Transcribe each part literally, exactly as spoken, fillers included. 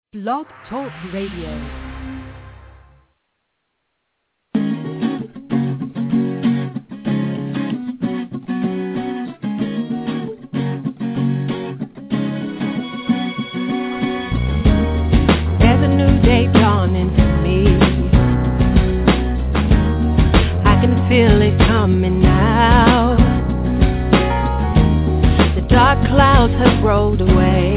Blog Talk Radio. Feel it coming now. The dark clouds have rolled away.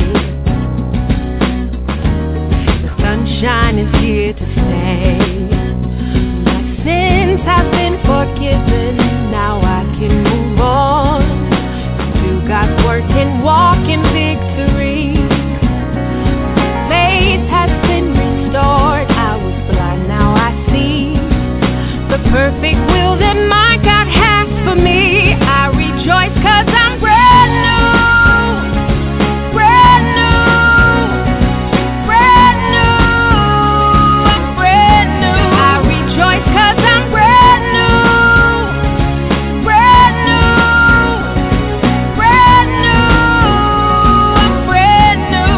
The sunshine is here to stay. My sins have been forgiven. Now I can move on. Do God's work and walk in victory. My faith has been restored. I was blind, now I see the perfect will that my God has for me. I rejoice 'cause I'm brand new, brand new, brand new, I'm brand new. I rejoice 'cause I'm brand new, brand new, brand new, I'm brand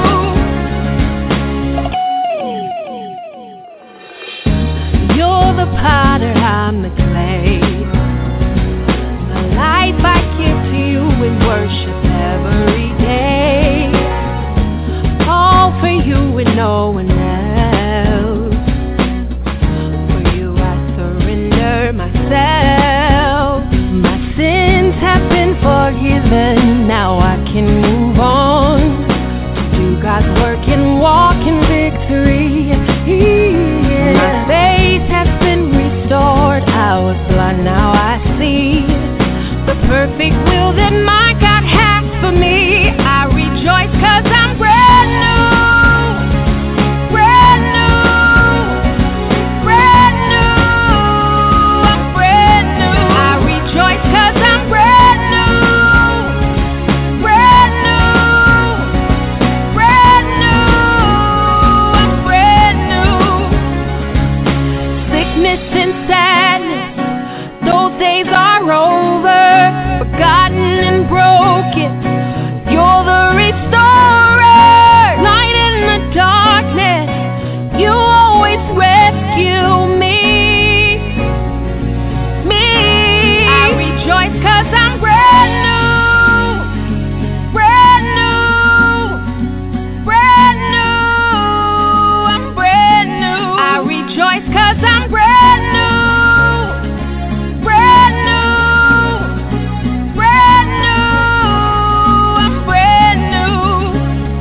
new. You're the potter, I'm the clay. My life I give to you in worship every day. All for you and no one else. For you I surrender myself. My sins have been forgiven. Now I can move on. Do God's work and walk in victory. Yeah. My faith has been restored. I was blind, now I see the perfect will that my God has for me. I rejoice 'cause I'm brand new, brand new, brand new, I'm brand new. I rejoice 'cause I'm brand new, brand new, brand new, I'm brand new. Sickness and sadness, those days are over, forgotten and broken. You're the restorer, light in the darkness. You always rescue me, me. I rejoice 'cause I'm brand new, brand new, brand new, I'm brand new. I rejoice 'cause I'm brand new, brand new, brand new, I'm brand new.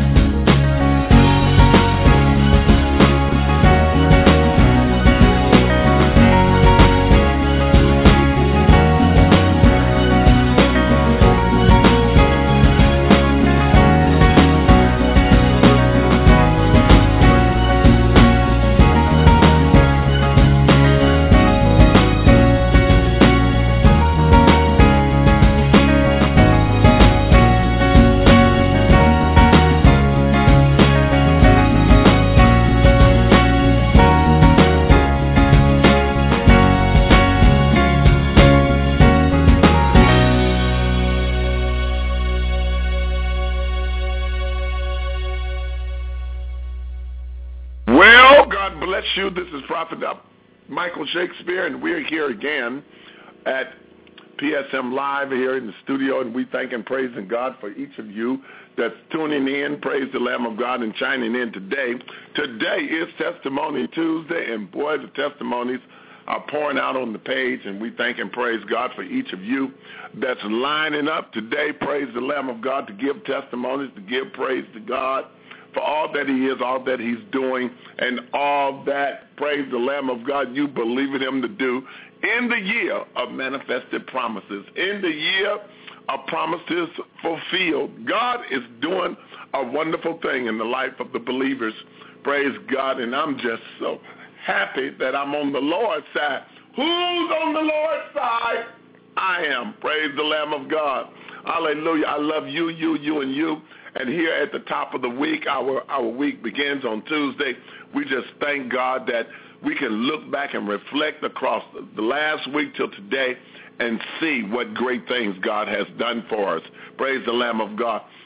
Well, God bless you. This is Prophet Michael Shakespeare, and we're here again at P S M Live here in the studio, and we thank and praising God for each of you that's tuning in. Praise the Lamb of God and chiming in today. Today is Testimony Tuesday, and boy, the testimonies are pouring out on the page, and we thank and praise God for each of you that's lining up today. Praise the Lamb of God to give testimonies, to give praise to God for all that he is, all that he's doing, and all that, praise the Lamb of God, you believe in him to do in the year of manifested promises, in the year of promises fulfilled. God is doing a wonderful thing in the life of the believers, praise God, and I'm just so happy that I'm on the Lord's side. Who's on the Lord's side? I am. Praise the Lamb of God. Hallelujah. I love you, you, you, and you. And here at the top of the week, our, our week begins on Tuesday. We just thank God that we can look back and reflect across the last week till today and see what great things God has done for us. Praise the Lamb of God.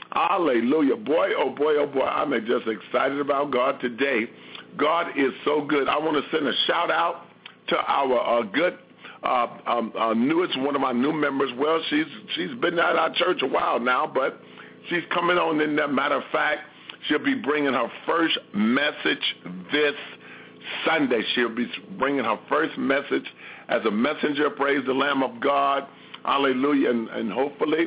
Hallelujah. Boy, oh boy, oh boy, I'm just excited about God today. God is so good. I want to send a shout out to our uh, good uh, um, uh, newest, one of my new members. Well, she's she's been at our church a while now, but she's coming on in there. Matter of fact, she'll be bringing her first message this Sunday. She'll be bringing her first message as a messenger. Praise the Lamb of God. Hallelujah. And, and hopefully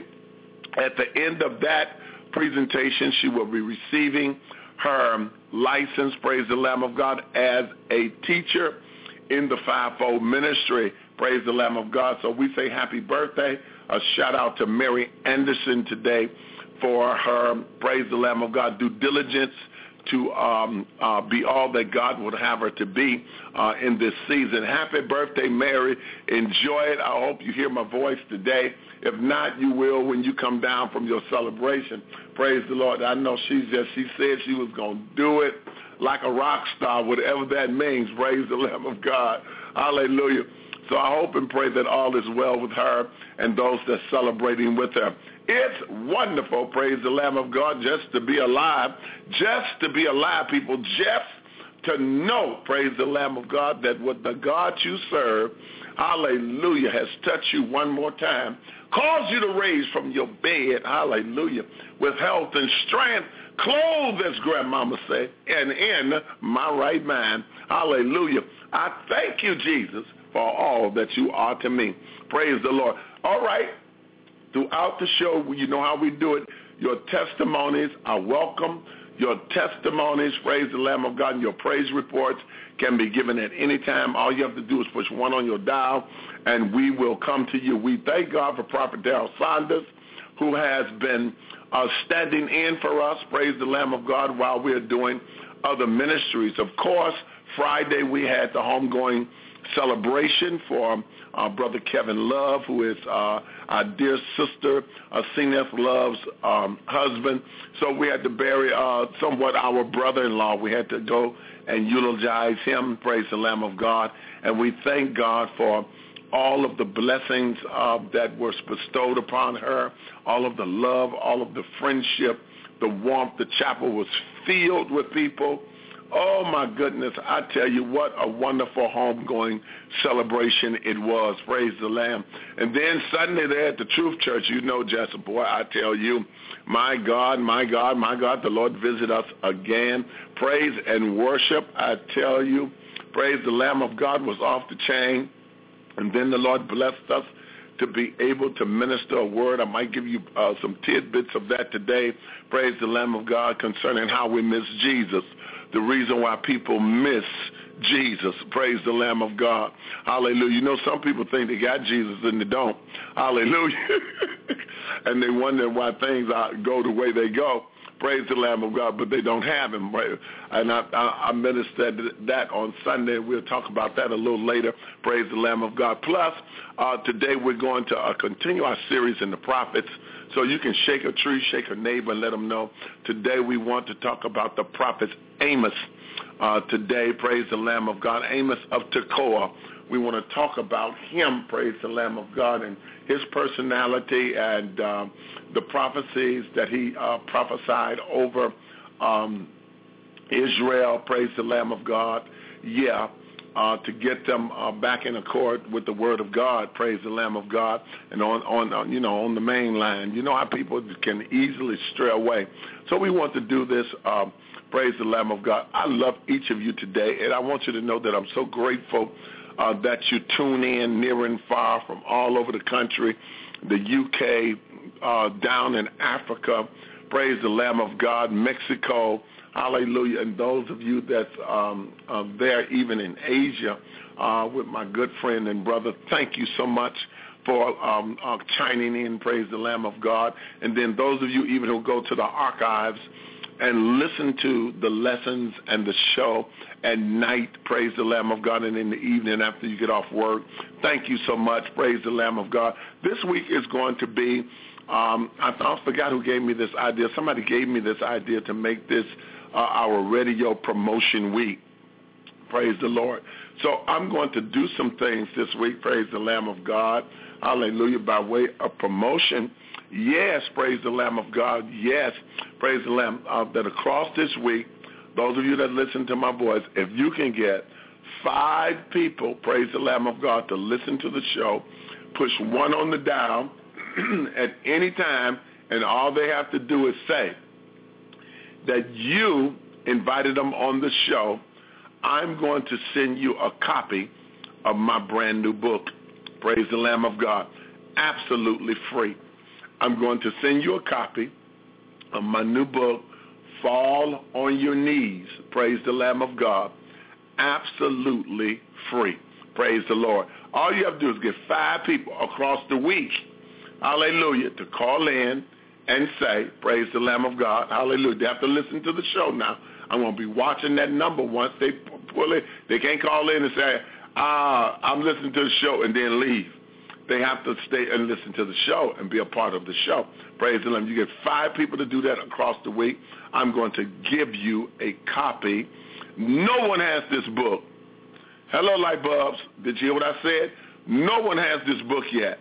at the end of that presentation, she will be receiving her license, praise the Lamb of God, as a teacher in the fivefold ministry, praise the Lamb of God. So we say happy birthday. A shout out to Mary Anderson today for her, praise the Lamb of God, due diligence to um, uh, be all that God would have her to be uh, in this season. Happy birthday, Mary. Enjoy it. I hope you hear my voice today. If not, you will when you come down from your celebration. Praise the Lord. I know she just, she said she was going to do it like a rock star, whatever that means. Praise the Lamb of God. Hallelujah. So I hope and pray that all is well with her and those that's celebrating with her. It's wonderful, praise the Lamb of God, just to be alive, just to be alive, people, just to know, praise the Lamb of God, that what the God you serve, hallelujah, has touched you one more time, caused you to raise from your bed, hallelujah, with health and strength, clothed, as grandmama said, and in my right mind, hallelujah. I thank you, Jesus, for all that you are to me. Praise the Lord. All right. Throughout the show, you know how we do it. Your testimonies are welcome. Your testimonies, praise the Lamb of God, and your praise reports can be given at any time. All you have to do is push one on your dial, and we will come to you. We thank God for Prophet Darrell Saunders, who has been uh, standing in for us, praise the Lamb of God, while we're doing other ministries. Of course, Friday we had the homegoing celebration for uh, Brother Kevin Love, who is uh, our dear sister, uh, Ceneth Love's um, husband. So we had to bury uh, somewhat our brother-in-law. We had to go and eulogize him, praise the Lamb of God. And we thank God for all of the blessings uh, that were bestowed upon her, all of the love, all of the friendship, the warmth. The chapel was filled with people. Oh, my goodness, I tell you what a wonderful homegoing celebration it was. Praise the Lamb. And then Sunday there at the Truth Church, you know, Jessica, boy, I tell you, my God, my God, my God, the Lord visit us again. Praise and worship, I tell you. Praise the Lamb of God was off the chain. And then the Lord blessed us to be able to minister a word. I might give you uh, some tidbits of that today. Praise the Lamb of God concerning how we miss Jesus. The reason why people miss Jesus. Praise the Lamb of God. Hallelujah. You know, some people think they got Jesus and they don't. Hallelujah. And they wonder why things are, go the way they go. Praise the Lamb of God, but they don't have him. Right? And I, I, I ministered that on Sunday. We'll talk about that a little later. Praise the Lamb of God. Plus, uh, today we're going to uh, continue our series in the prophets. So you can shake a tree, shake a neighbor, and let them know. Today we want to talk about the prophet Amos. Uh, today, praise the Lamb of God, Amos of Tekoa. We want to talk about him, praise the Lamb of God, and his personality and uh, the prophecies that he uh, prophesied over um, Israel, praise the Lamb of God. Yeah. Uh, to get them uh, back in accord with the Word of God, praise the Lamb of God, and on, on, on, you know, on the main line. You know how people can easily stray away. So we want to do this, uh, praise the Lamb of God. I love each of you today, and I want you to know that I'm so grateful uh, that you tune in near and far from all over the country, the U K, uh, down in Africa, praise the Lamb of God, Mexico, hallelujah, and those of you that's um, uh, there even in Asia uh, with my good friend and brother, thank you so much for um, uh, chiming in, praise the Lamb of God. And then those of you even who go to the archives and listen to the lessons and the show at night, praise the Lamb of God, and in the evening after you get off work, thank you so much, praise the Lamb of God. This week is going to be, um, I, I forgot who gave me this idea. Somebody gave me this idea to make this Uh, our radio promotion week. Praise the Lord. So I'm going to do some things this week, praise the Lamb of God, hallelujah, by way of promotion. Yes, praise the Lamb of God. Yes, praise the Lamb. Uh, that across this week, those of you that listen to my voice, if you can get five people, praise the Lamb of God, to listen to the show, push one on the dial at any time, and all they have to do is say that you invited them on the show, I'm going to send you a copy of my brand new book, Praise the Lamb of God, absolutely free. I'm going to send you a copy of my new book, Fall on Your Knees, Praise the Lamb of God, absolutely free. Praise the Lord. All you have to do is get five people across the week, hallelujah, to call in and say, praise the Lamb of God, hallelujah. They have to listen to the show now. I'm going to be watching that number once they pull it. They can't call in and say, ah, I'm listening to the show and then leave. They have to stay and listen to the show and be a part of the show. Praise the Lamb. You get five people to do that across the week. I'm going to give you a copy. No one has this book. Hello, light bulbs. Did you hear what I said? No one has this book yet.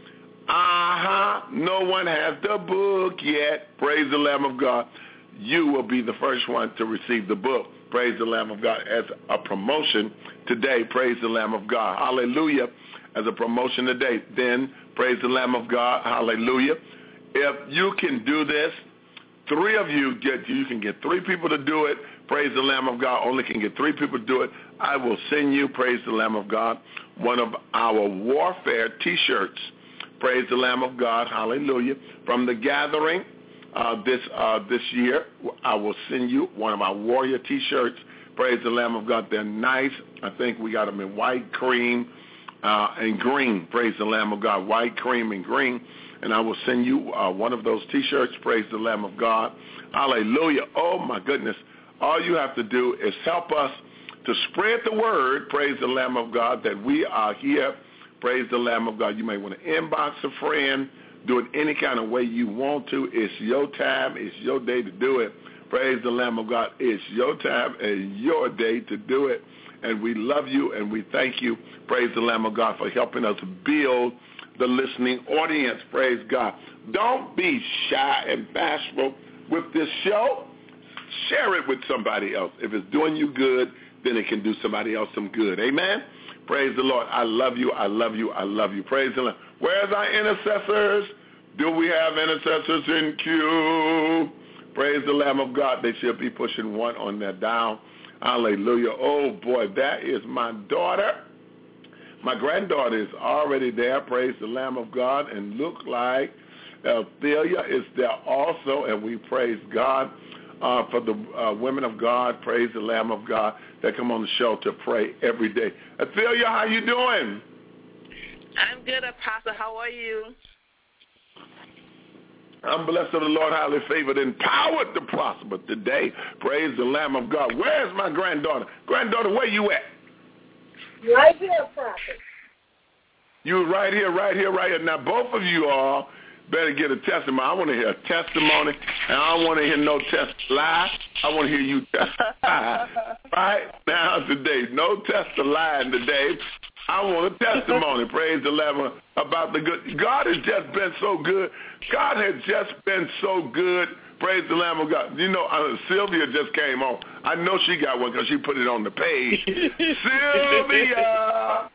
Uh-huh. No one has the book yet. Praise the Lamb of God. You will be the first one to receive the book. Praise the Lamb of God as a promotion today. Praise the Lamb of God. Hallelujah. As a promotion today. Then, praise the Lamb of God. Hallelujah. If you can do this, three of you get, you can get three people to do it. Praise the Lamb of God. Only can get three people to do it. I will send you, praise the Lamb of God, one of our warfare T-shirts. Praise the Lamb of God. Hallelujah. From the gathering uh, this uh, this year, I will send you one of our warrior T-shirts. Praise the Lamb of God. They're nice. I think we got them in white, cream, uh, and green. Praise the Lamb of God. White, cream, and green. And I will send you uh, one of those T-shirts. Praise the Lamb of God. Hallelujah. Oh, my goodness. All you have to do is help us to spread the word, praise the Lamb of God, that we are here. Praise the Lamb of God. You may want to inbox a friend, do it any kind of way you want to. It's your time. It's your day to do it. Praise the Lamb of God. It's your time and your day to do it. And we love you and we thank you, praise the Lamb of God, for helping us build the listening audience. Praise God. Don't be shy and bashful with this show. Share it with somebody else. If it's doing you good, then it can do somebody else some good. Amen? Praise the Lord. I love you. I love you. I love you. Praise the Lord. Where's our intercessors? Do we have intercessors in queue? Praise the Lamb of God. They should be pushing one on their dial. Hallelujah. Oh, boy, that is my daughter. My granddaughter is already there. Praise the Lamb of God. And look like Ophelia is there also. And we praise God. Uh, for the uh, women of God, praise the Lamb of God, that come on the show to pray every day. Ophelia, how you doing? I'm good, Apostle. How are you? I'm blessed of the Lord, highly favored, empowered to prosper today. Praise the Lamb of God. Where's my granddaughter? Granddaughter, where you at? Right here, prophet. You right here, right here, right here. Now, both of you all better get a testimony. I want to hear a testimony, and I don't want to hear no test lie. I want to hear you testify right now today. No test of lying today. I want a testimony. Praise the Lamb about the good. God has just been so good. God has just been so good. Praise the Lamb of God. You know, uh, Sylvia just came on. I know she got one because she put it on the page. Sylvia!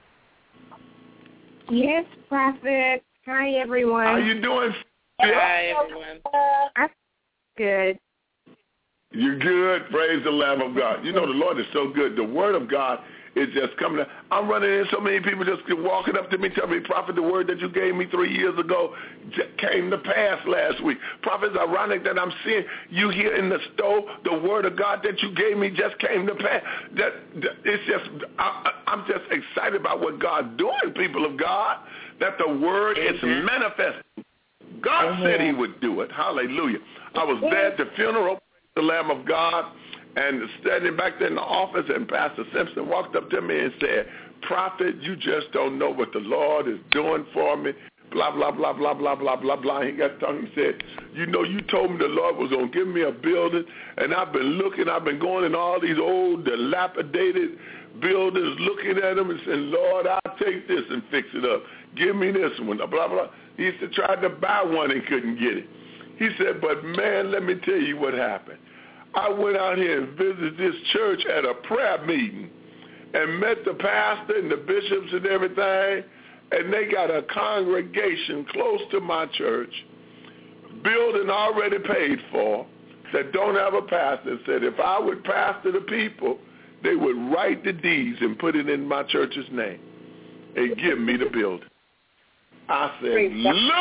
Yes, prophet. Hi, everyone. How you doing? Hi, everyone. I'm good. You're good. Praise the Lamb of God. You know, the Lord is so good. The word of God is just coming out. I'm running into so many people just walking up to me, telling me, Prophet, the word that you gave me three years ago came to pass last week. Prophet, it's ironic that I'm seeing you here in the stove. The word of God that you gave me just came to pass. That, that it's just, I, I'm just excited about what God's doing, people of God, that the word is manifesting. God Amen. Said he would do it. Hallelujah. I was there at the funeral, the Lamb of God, and standing back there in the office, and Pastor Simpson walked up to me and said, Prophet, you just don't know what the Lord is doing for me. Blah, blah, blah, blah, blah, blah, blah, blah. He got tongue. He said, you know, you told me the Lord was going to give me a building, and I've been looking, I've been going in all these old, dilapidated buildings, looking at them and saying, Lord, I'll take this and fix it up. Give me this one, blah, blah. He used to try to buy one and couldn't get it. He said, but, man, let me tell you what happened. I went out here and visited this church at a prayer meeting and met the pastor and the bishops and everything, and they got a congregation close to my church, building already paid for, that don't have a pastor. Said if I would pastor the people, they would write the deeds and put it in my church's name and give me the building. I said,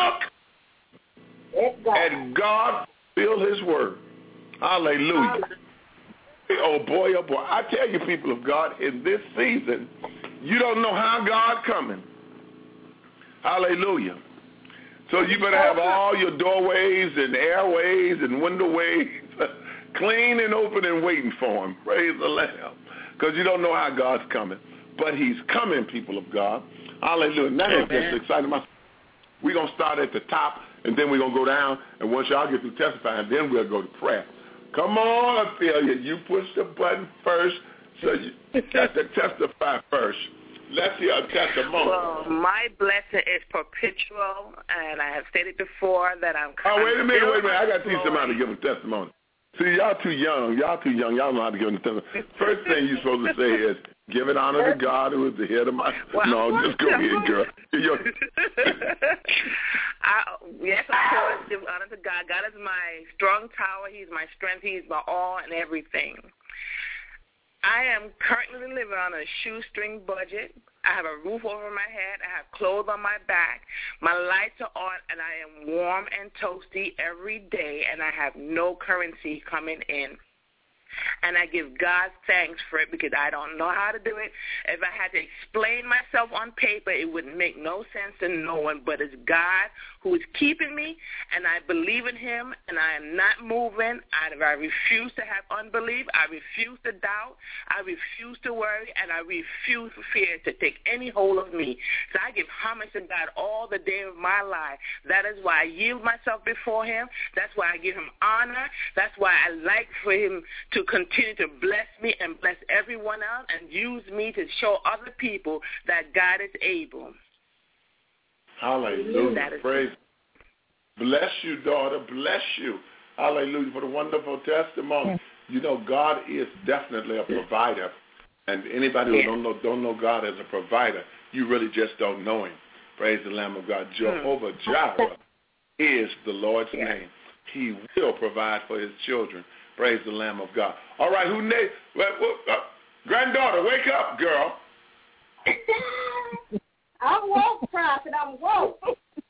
look, and God fulfilled his word. Hallelujah. Oh, boy, oh, boy. I tell you, people of God, in this season, you don't know how God coming. Hallelujah. So you better have all your doorways and airways and windowways clean and open and waiting for him. Praise the Lamb. Because you don't know how God's coming. But he's coming, people of God. Hallelujah. Now I'm just excited. We're going to start at the top, and then we're going to go down. And once y'all get through testifying, then we'll go to prayer. Come on, Ophelia. You push the button first, so you got to testify first. Let's hear a testimony. Well, my blessing is perpetual, and I have stated before that I'm coming. Oh, wait a minute, wait a minute. I got to teach somebody to give a testimony. See, y'all too young. Y'all too young. Y'all know how to give a testimony. First thing you're supposed to say is, give it honor to God who is the head of my... Well, no, just go ahead, girl. I, yes, of course, give honor to God. God is my strong tower. He's my strength. He's my all and everything. I am currently living on a shoestring budget. I have a roof over my head. I have clothes on my back. My lights are on, and I am warm and toasty every day, and I have no currency coming in. And I give God thanks for it because I don't know how to do it. If I had to explain myself on paper, it would make no sense to no one, but it's God who is keeping me, and I believe in him, and I am not moving. I, I refuse to have unbelief. I refuse to doubt. I refuse to worry, and I refuse for fear to take any hold of me. So I give homage to God all the day of my life. That is why I yield myself before him. That's why I give him honor. That's why I like for him to continue to bless me and bless everyone else and use me to show other people that God is able. Hallelujah. Praise. Bless you, daughter. Bless you. Hallelujah for the wonderful testimony. You know, God is definitely a provider. And anybody who yeah. don't know don't know God as a provider, you really just don't know him. Praise the Lamb of God. Jehovah Jireh is the Lord's yeah. name. He will provide for his children. Praise the Lamb of God. All right, who named? Well, well, uh, granddaughter, wake up, girl. I'm woke, prophet. I'm woke.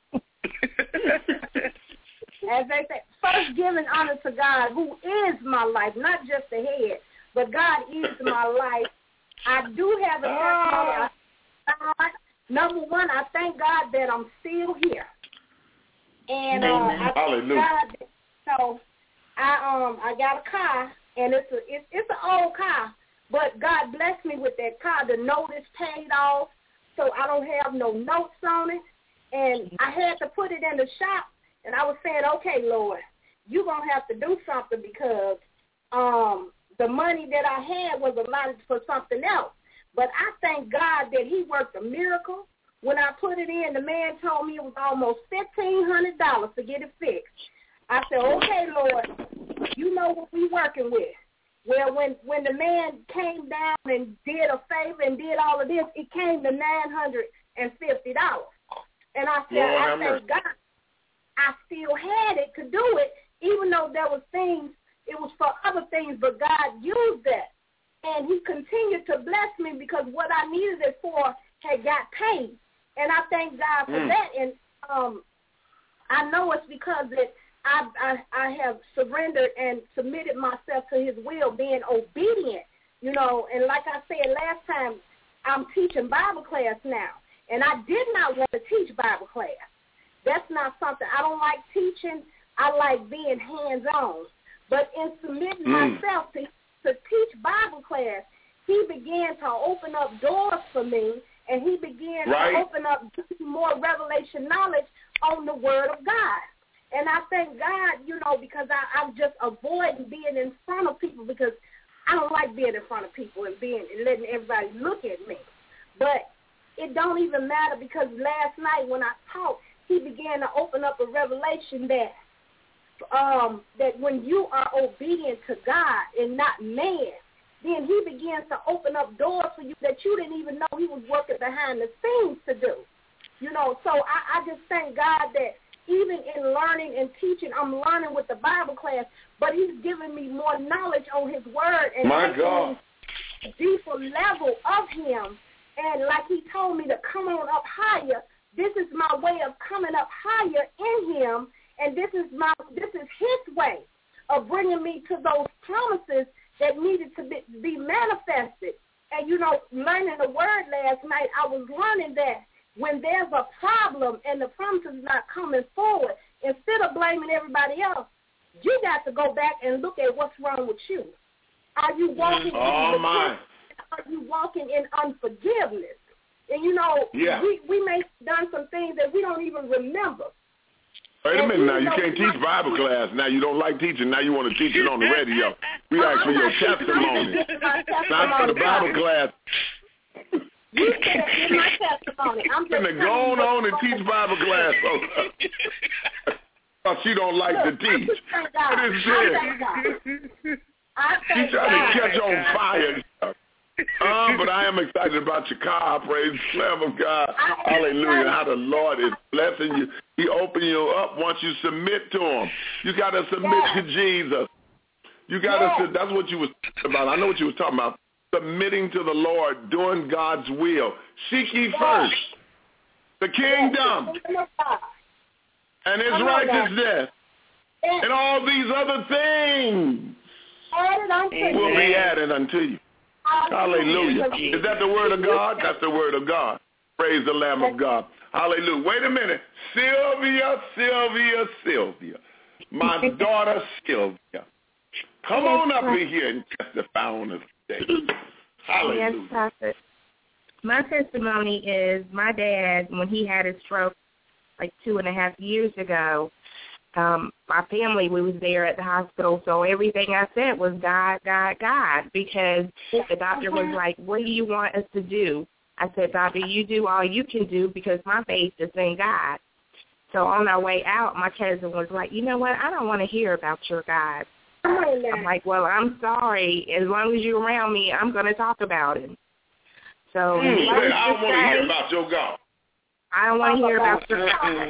As they say, first giving honor to God, who is my life, not just the head, but God is my life. I do have a testimony. Ah. Number one, I thank God that I'm still here, and uh, I thank God that, so I um I got a car, and it's a it's it's an old car, but God blessed me with that car. The note is paid off, so I don't have no notes on it, and I had to put it in the shop, and I was saying, okay, Lord, you're gonna have to do something because um the money that I had was allotted for something else. But I thank God that he worked a miracle. When I put it in, the man told me it was almost fifteen hundred dollars to get it fixed. I said, okay, Lord, you know what we working with. Well, when, when the man came down and did a favor and did all of this, it came to nine hundred fifty dollars. And I said, Lord, I thank God I still had it to do it, even though there was things, it was for other things, but God used that. And he continued to bless me because what I needed it for had got paid. And I thank God for mm. that. And um, I know it's because that I, I I have surrendered and submitted myself to his will, being obedient, you know. And like I said last time, I'm teaching Bible class now. And I did not want to teach Bible class. That's not something. I don't like teaching. I like being hands-on. But in submitting mm. myself to to teach Bible class, he began to open up doors for me, and he began right. to open up more revelation knowledge on the Word of God. And I thank God, you know, because I, I'm just avoiding being in front of people because I don't like being in front of people and being and letting everybody look at me. But it don't even matter, because last night when I talked, he began to open up a revelation that um, that when you are obedient to God and not man, then he begins to open up doors for you that you didn't even know he was working behind the scenes to do. You know, so I, I just thank God that even in learning and teaching, I'm learning with the Bible class, but he's giving me more knowledge on his word and My God. a deeper level of him. And like he told me to come on up higher, this is my way of coming up higher in him, and this is my this is his way of bringing me to those promises that needed to be, be manifested. And, you know, learning the word last night, I was learning that when there's a problem and the promise is not coming forward, instead of blaming everybody else, you got to go back and look at what's wrong with you. Are you walking oh, in my. Are you walking in unforgiveness? And, you know, yeah. we, we may have done some things that we don't even remember. Wait a minute now. You can't teach Bible class. Now you don't like teaching. Now you want to teach it on the radio. We ask for your testimony. Not for the Bible class. You said it's my testimony. I'm just going to go on and teach Bible class. So she don't like to teach. It is it. She's trying to catch on fire. Um, but I am excited about your car. Praise the Lamb of God. Hallelujah. How the Lord is blessing you. He opened you up once you submit to him. You got to submit yes. to Jesus. You got to. Yes. That's what you was talking about. I know what you was talking about. Submitting to the Lord, doing God's will. Seek ye first the kingdom and his righteousness, and all these other things will be added unto you. Hallelujah. Is that the word of God? That's the word of God. Praise the Lamb of God. Hallelujah. Wait a minute. Sylvia, Sylvia, Sylvia. My daughter Sylvia. Come yes, on up in here and testify on us today. Hallelujah. Yes, Prophet. My testimony is my dad, when he had his stroke like two and a half years ago, Um, my family, we was there at the hospital, so everything I said was God, God, God, because the doctor was like, what do you want us to do? I said, doctor, you do all you can do because my faith is in God. So on our way out, my cousin was like, you know what, I don't want to hear about your God. I'm like, well, I'm sorry. As long as you're around me, I'm going to talk about it. So mm, I don't want to hear about your God. I don't want to hear about your God.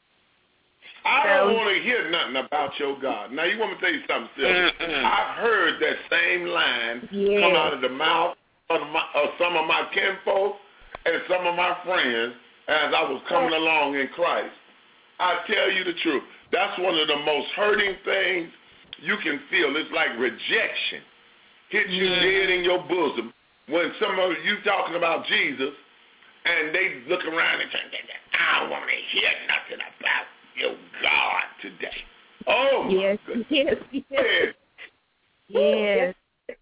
I don't want to hear nothing about your God. Now, you want me to tell you something, Sylvia? Mm-hmm. I've heard that same line yeah. come out of the mouth of, my, of some of my kinfolk and some of my friends as I was coming along in Christ. I tell you the truth. That's one of the most hurting things you can feel. It's like rejection hits you yeah. dead in your bosom when some of you talking about Jesus and they look around and say, I don't want to hear nothing about your God today. Oh, yes, yes, yes, yes.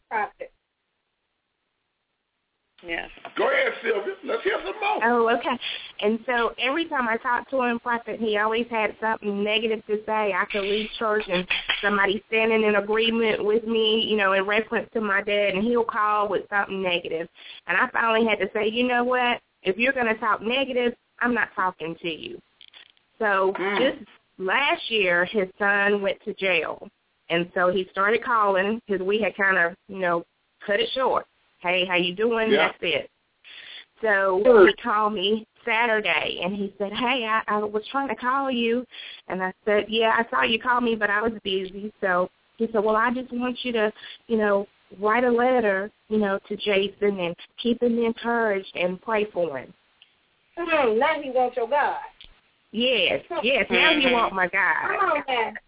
Yes. Go ahead, Sylvia. Let's hear some more. Oh, okay. And so every time I talked to him, Prophet, he always had something negative to say. I could leave church and somebody standing in agreement with me, you know, in reference to my dad, and he'll call with something negative. And I finally had to say, you know what? If you're going to talk negative, I'm not talking to you. So mm. just last year, his son went to jail, and so he started calling because we had kind of, you know, cut it short. Hey, how you doing? Yeah. That's it. So he called me Saturday, and he said, hey, I, I was trying to call you. And I said, yeah, I saw you call me, but I was busy. So he said, well, I just want you to, you know, write a letter, you know, to Jason and keep him encouraged and pray for him. Mm, now he wants your God. Yes, yes. Now you want my God.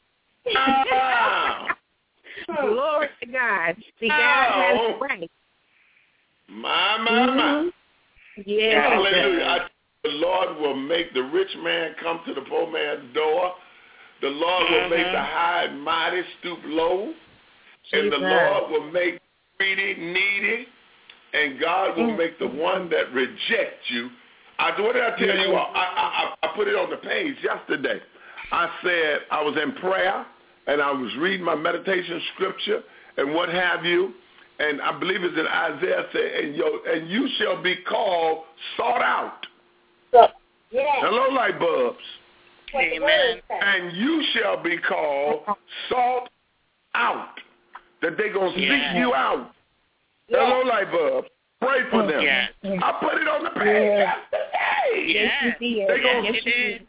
Oh. Glory to God. See, God oh. has grace. My, my, mm-hmm. my. Yes. Hallelujah. I, the Lord will make the rich man come to the poor man's door. The Lord mm-hmm. will make the high and mighty stoop low. Jesus. And the Lord will make greedy needy. And God will mm-hmm. make the one that rejects you. I, what did I tell you? I, I, I put it on the page yesterday. I said I was in prayer, and I was reading my meditation scripture and what have you, and I believe it's in Isaiah, say, and, yo, and you shall be called sought out. So, yeah. Hello, light bulbs. Amen. And you shall be called sought out. That they're going to yeah. seek you out. Yeah. Hello, light bulbs. Pray for them. Yeah. I put it on the page Yeah. yesterday. Yeah. They gonna, Yes, you did.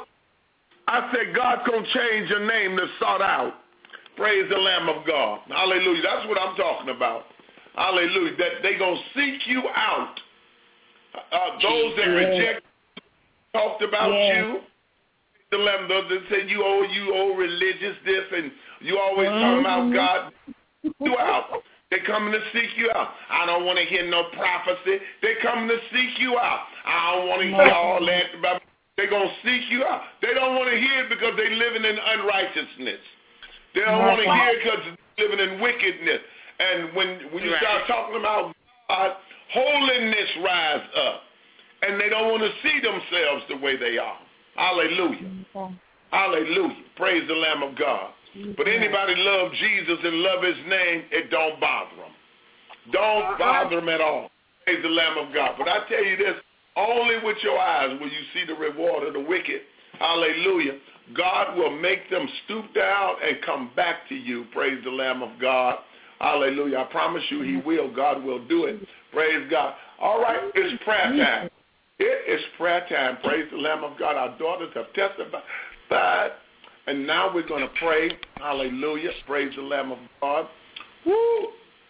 I said, God's going to change your name to sought out. Praise the Lamb of God. Hallelujah. That's what I'm talking about. Hallelujah. That they going to seek you out. Uh, those that yeah. reject, talked about yeah. you. The Lamb, those that said you owe, you owe religious this, and you always mm-hmm. talking about God. You out. They coming to seek you out. I don't want to hear no prophecy. They coming to seek you out. I don't want to hear all that about. They're going to seek you out. They don't want to hear it because they're living in unrighteousness. They don't want to hear it because they're living in wickedness. And when, when you start talking about God, holiness rise up. And they don't want to see themselves the way they are. Hallelujah. Okay. Hallelujah. Praise the Lamb of God. Okay. But anybody love Jesus and love his name, it don't bother them. Don't bother them at all. Praise the Lamb of God. But I tell you this, only with your eyes will you see the reward of the wicked. Hallelujah. God will make them stoop down and come back to you. Praise the Lamb of God. Hallelujah. I promise you he will. God will do it. Praise God. All right, it's prayer time. It is prayer time. Praise the Lamb of God. Our daughters have testified. And now we're going to pray. Hallelujah. Praise the Lamb of God. Woo.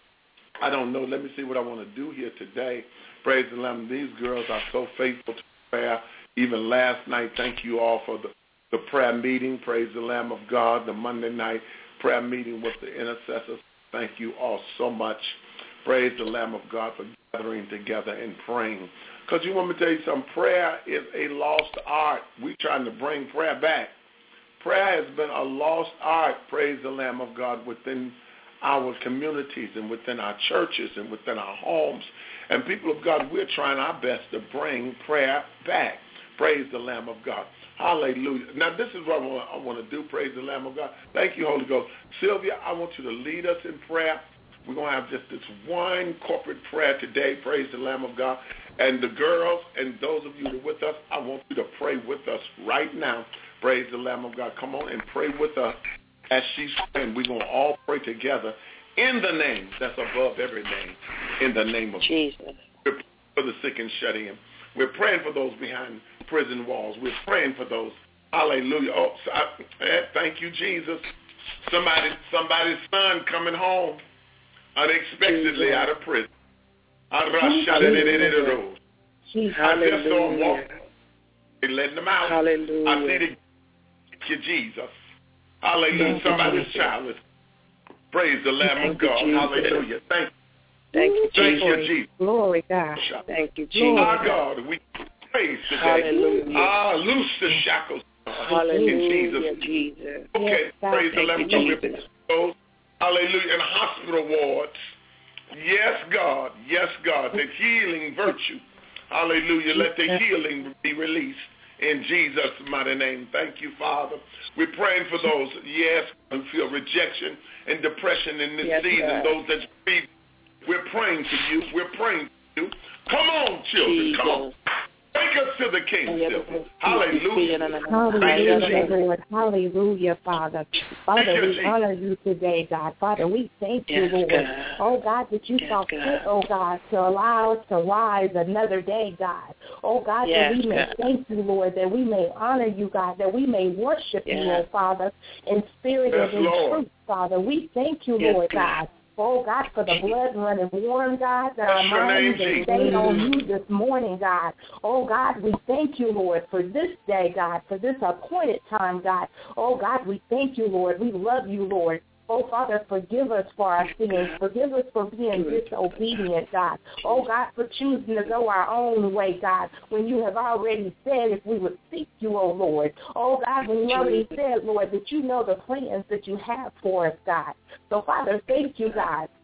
I don't know. Let me see what I want to do here today. Praise the Lamb. These girls are so faithful to prayer. Even last night, thank you all for the, the prayer meeting. Praise the Lamb of God. The Monday night prayer meeting with the intercessors. Thank you all so much. Praise the Lamb of God for gathering together and praying. Because you want me to tell you something, prayer is a lost art. We're trying to bring prayer back. Prayer has been a lost art, praise the Lamb of God, within our communities and within our churches and within our homes. And people of God, we're trying our best to bring prayer back. Praise the Lamb of God. Hallelujah. Now, this is what I want, I want to do, praise the Lamb of God. Thank you, Holy Ghost. Sylvia, I want you to lead us in prayer. We're going to have just this one corporate prayer today, praise the Lamb of God. And the girls and those of you that are with us, I want you to pray with us right now. Praise the Lamb of God. Come on and pray with us as she's praying. We're going to all pray together in the name that's above every name, in the name of Jesus. We're praying for the sick and shut in. We're praying for those behind prison walls. We're praying for those. Hallelujah. Oh, so I, thank you, Jesus. Somebody, somebody's son coming home unexpectedly out of prison. I just saw him walk. They letting them out. Hallelujah. I see the thank you, Jesus. Hallelujah. Somebody's child is. Praise the Lamb of God. Hallelujah. Thank you. Thank you, Thank Jesus. you, Jesus. Glory, God. Thank you, Jesus. Our God, we praise today. Hallelujah. Ah, loose the shackles. Hallelujah, Jesus. Jesus. Okay, yes, God. praise the Lamb of God. Jesus. Hallelujah. In hospital wards. Yes, God. Yes, God. The healing virtue. Hallelujah. Let the healing be released in Jesus' mighty name. Thank you, Father. We're praying for those, yes, who feel rejection and depression in this yes, season, God. those that grieve. We're praying for you. We're praying for you. Come on, children. Jesus. Come on. Take us to the King, children. Hallelujah. Hallelujah, Lord. Hallelujah, Father. Father, we honor you today, God. Father, we thank you, yes, Lord. God. Oh, God, that you yes, saw God. fit, oh, God, to allow us to rise another day, God. Oh, God, yes, that we may God. thank you, Lord, that we may honor you, God, that we may worship yes. you, oh, Father, in spirit yes, and in Lord. truth, Father. We thank you, yes, Lord, God. God. Oh, God, for the blood running warm, God, that our That's your minds name, are stayed on you this morning, God. Oh, God, we thank you, Lord, for this day, God, for this appointed time, God. Oh, God, we thank you, Lord. We love you, Lord. Oh, Father, forgive us for our sins. Forgive us for being disobedient, God. Oh, God, for choosing to go our own way, God, when you have already said if we would seek you, oh, Lord. Oh, God, when you already said, Lord, that you know the plans that you have for us, God. So, Father, thank you, God.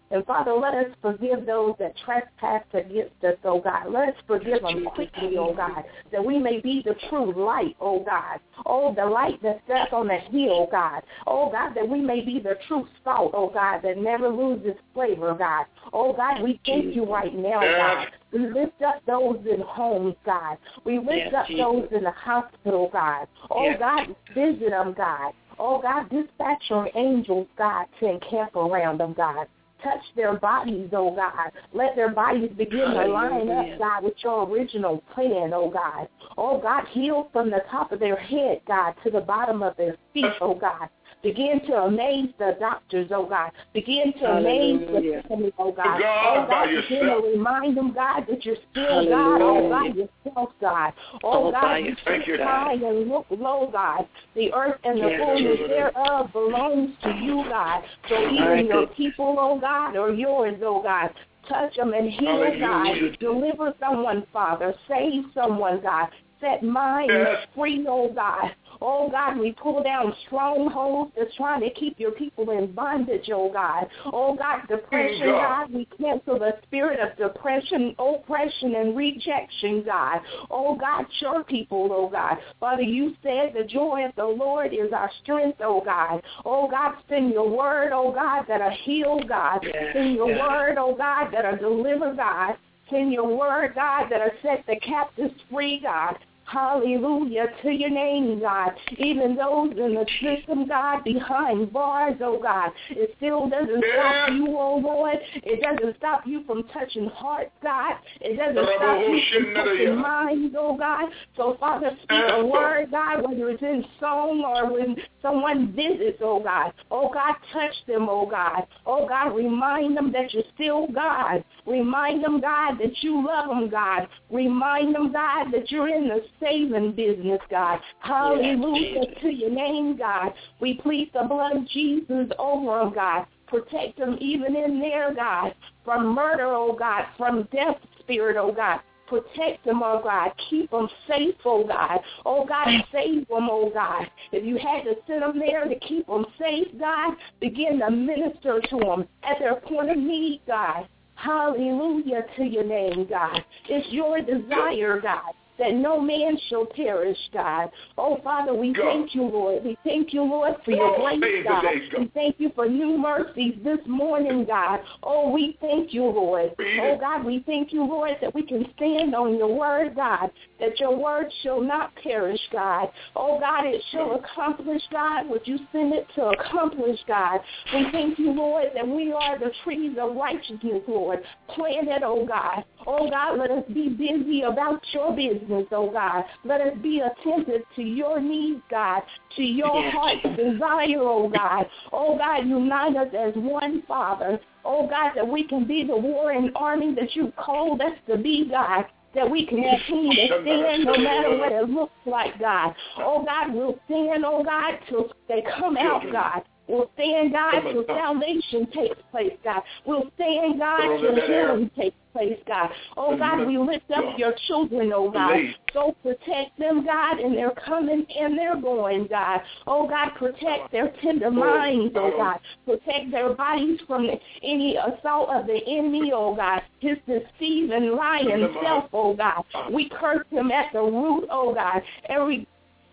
And, Father, let us forgive those that trespass against us, oh, God. Let us forgive them quickly, oh, God, that we may be the true light, oh, God. Oh, the light that sets on the hill, God. Oh, God, that we may be the true salt, oh, God, that never loses flavor, God. Oh, God, we thank you right now, God. We lift up those in homes, God. We lift yes, up Jesus. those in the hospital, God. Oh, yes. God, visit them, God. Oh, God, dispatch your angels, God, to encamp around them, God. Touch their bodies, oh, God. Let their bodies begin to line up, God, with your original plan, oh, God. Oh, God, heal from the top of their head, God, to the bottom of their feet, oh, God. Begin to amaze the doctors, oh, God. Begin to amaze the family, oh, God. Oh, God, begin to remind them, God, that you're still God all by yourself, God. Oh, God, you sit high and look low, God. The earth and the fullness thereof belongs to you, God. So even your people, oh, God, or yours, oh, God, touch them and heal, God. Deliver someone, Father. Save someone, God. Set minds free, oh, God. Oh, God, we pull down strongholds that's trying to keep your people in bondage, oh, God. Oh, God, depression, God, we cancel the spirit of depression, oppression, and rejection, God. Oh, God, your people, oh, God. Father, you said the joy of the Lord is our strength, oh, God. Oh, God, send your word, oh, God, that'll heal, God. Send your word, oh, God, that'll deliver, God. Send your word, God, that'll set the captives free, God. Hallelujah to your name, God. Even those in the system, God, behind bars, oh, God. It still doesn't stop you, oh, Lord. It doesn't stop you from touching hearts, God. It doesn't stop you from touching minds, oh, God. So, Father, speak a word, God, whether it's in song or when someone visits, oh, God. Oh, God, touch them, oh, God. Oh, God, remind them that you're still God. Remind them, God, that you love them, God. Remind them, God, that you're in the saving business, God. Hallelujah yes, to your name, God. We plead the blood of Jesus over them, God. Protect them even in there, God, from murder, oh, God, from death spirit, oh, God. Protect them, oh, God. Keep them safe, oh, God. Oh, God, save them, oh, God. If you had to send them there to keep them safe, God, begin to minister to them at their point of need, God. Hallelujah to your name, God. It's your desire, God, that no man shall perish, God. Oh, Father, we God. thank you, Lord. We thank you, Lord, for your oh, grace, God. Day, God. We thank you for new mercies this morning, God. Oh, we thank you, Lord. Oh, God, we thank you, Lord, that we can stand on your word, God, that your word shall not perish, God. Oh, God, it shall accomplish, God, what you send it to accomplish, God. We thank you, Lord, that we are the trees of righteousness, Lord. Planted, oh, God. Oh, God, let us be busy about your business, oh, God. Let us be attentive to your needs, God, to your yes. heart's desire, oh, God. Oh, God, unite us as one, Father. Oh, God, that we can be the warring army that you called us to be, God. That we can continue to stand no matter what it looks like, God. Oh, God, we'll stand, oh, God, till they come out, God. We'll stand, God, till salvation takes place, God. We'll stand, God, till healing takes place, God. Oh, God, we lift up your children, oh, God. So protect them, God, and they're coming and they're going, God. Oh, God, protect their tender minds, oh, God. Protect their bodies from any assault of the enemy, oh, God. His deceiving, lying self, oh, God. We curse him at the root, oh, God. Every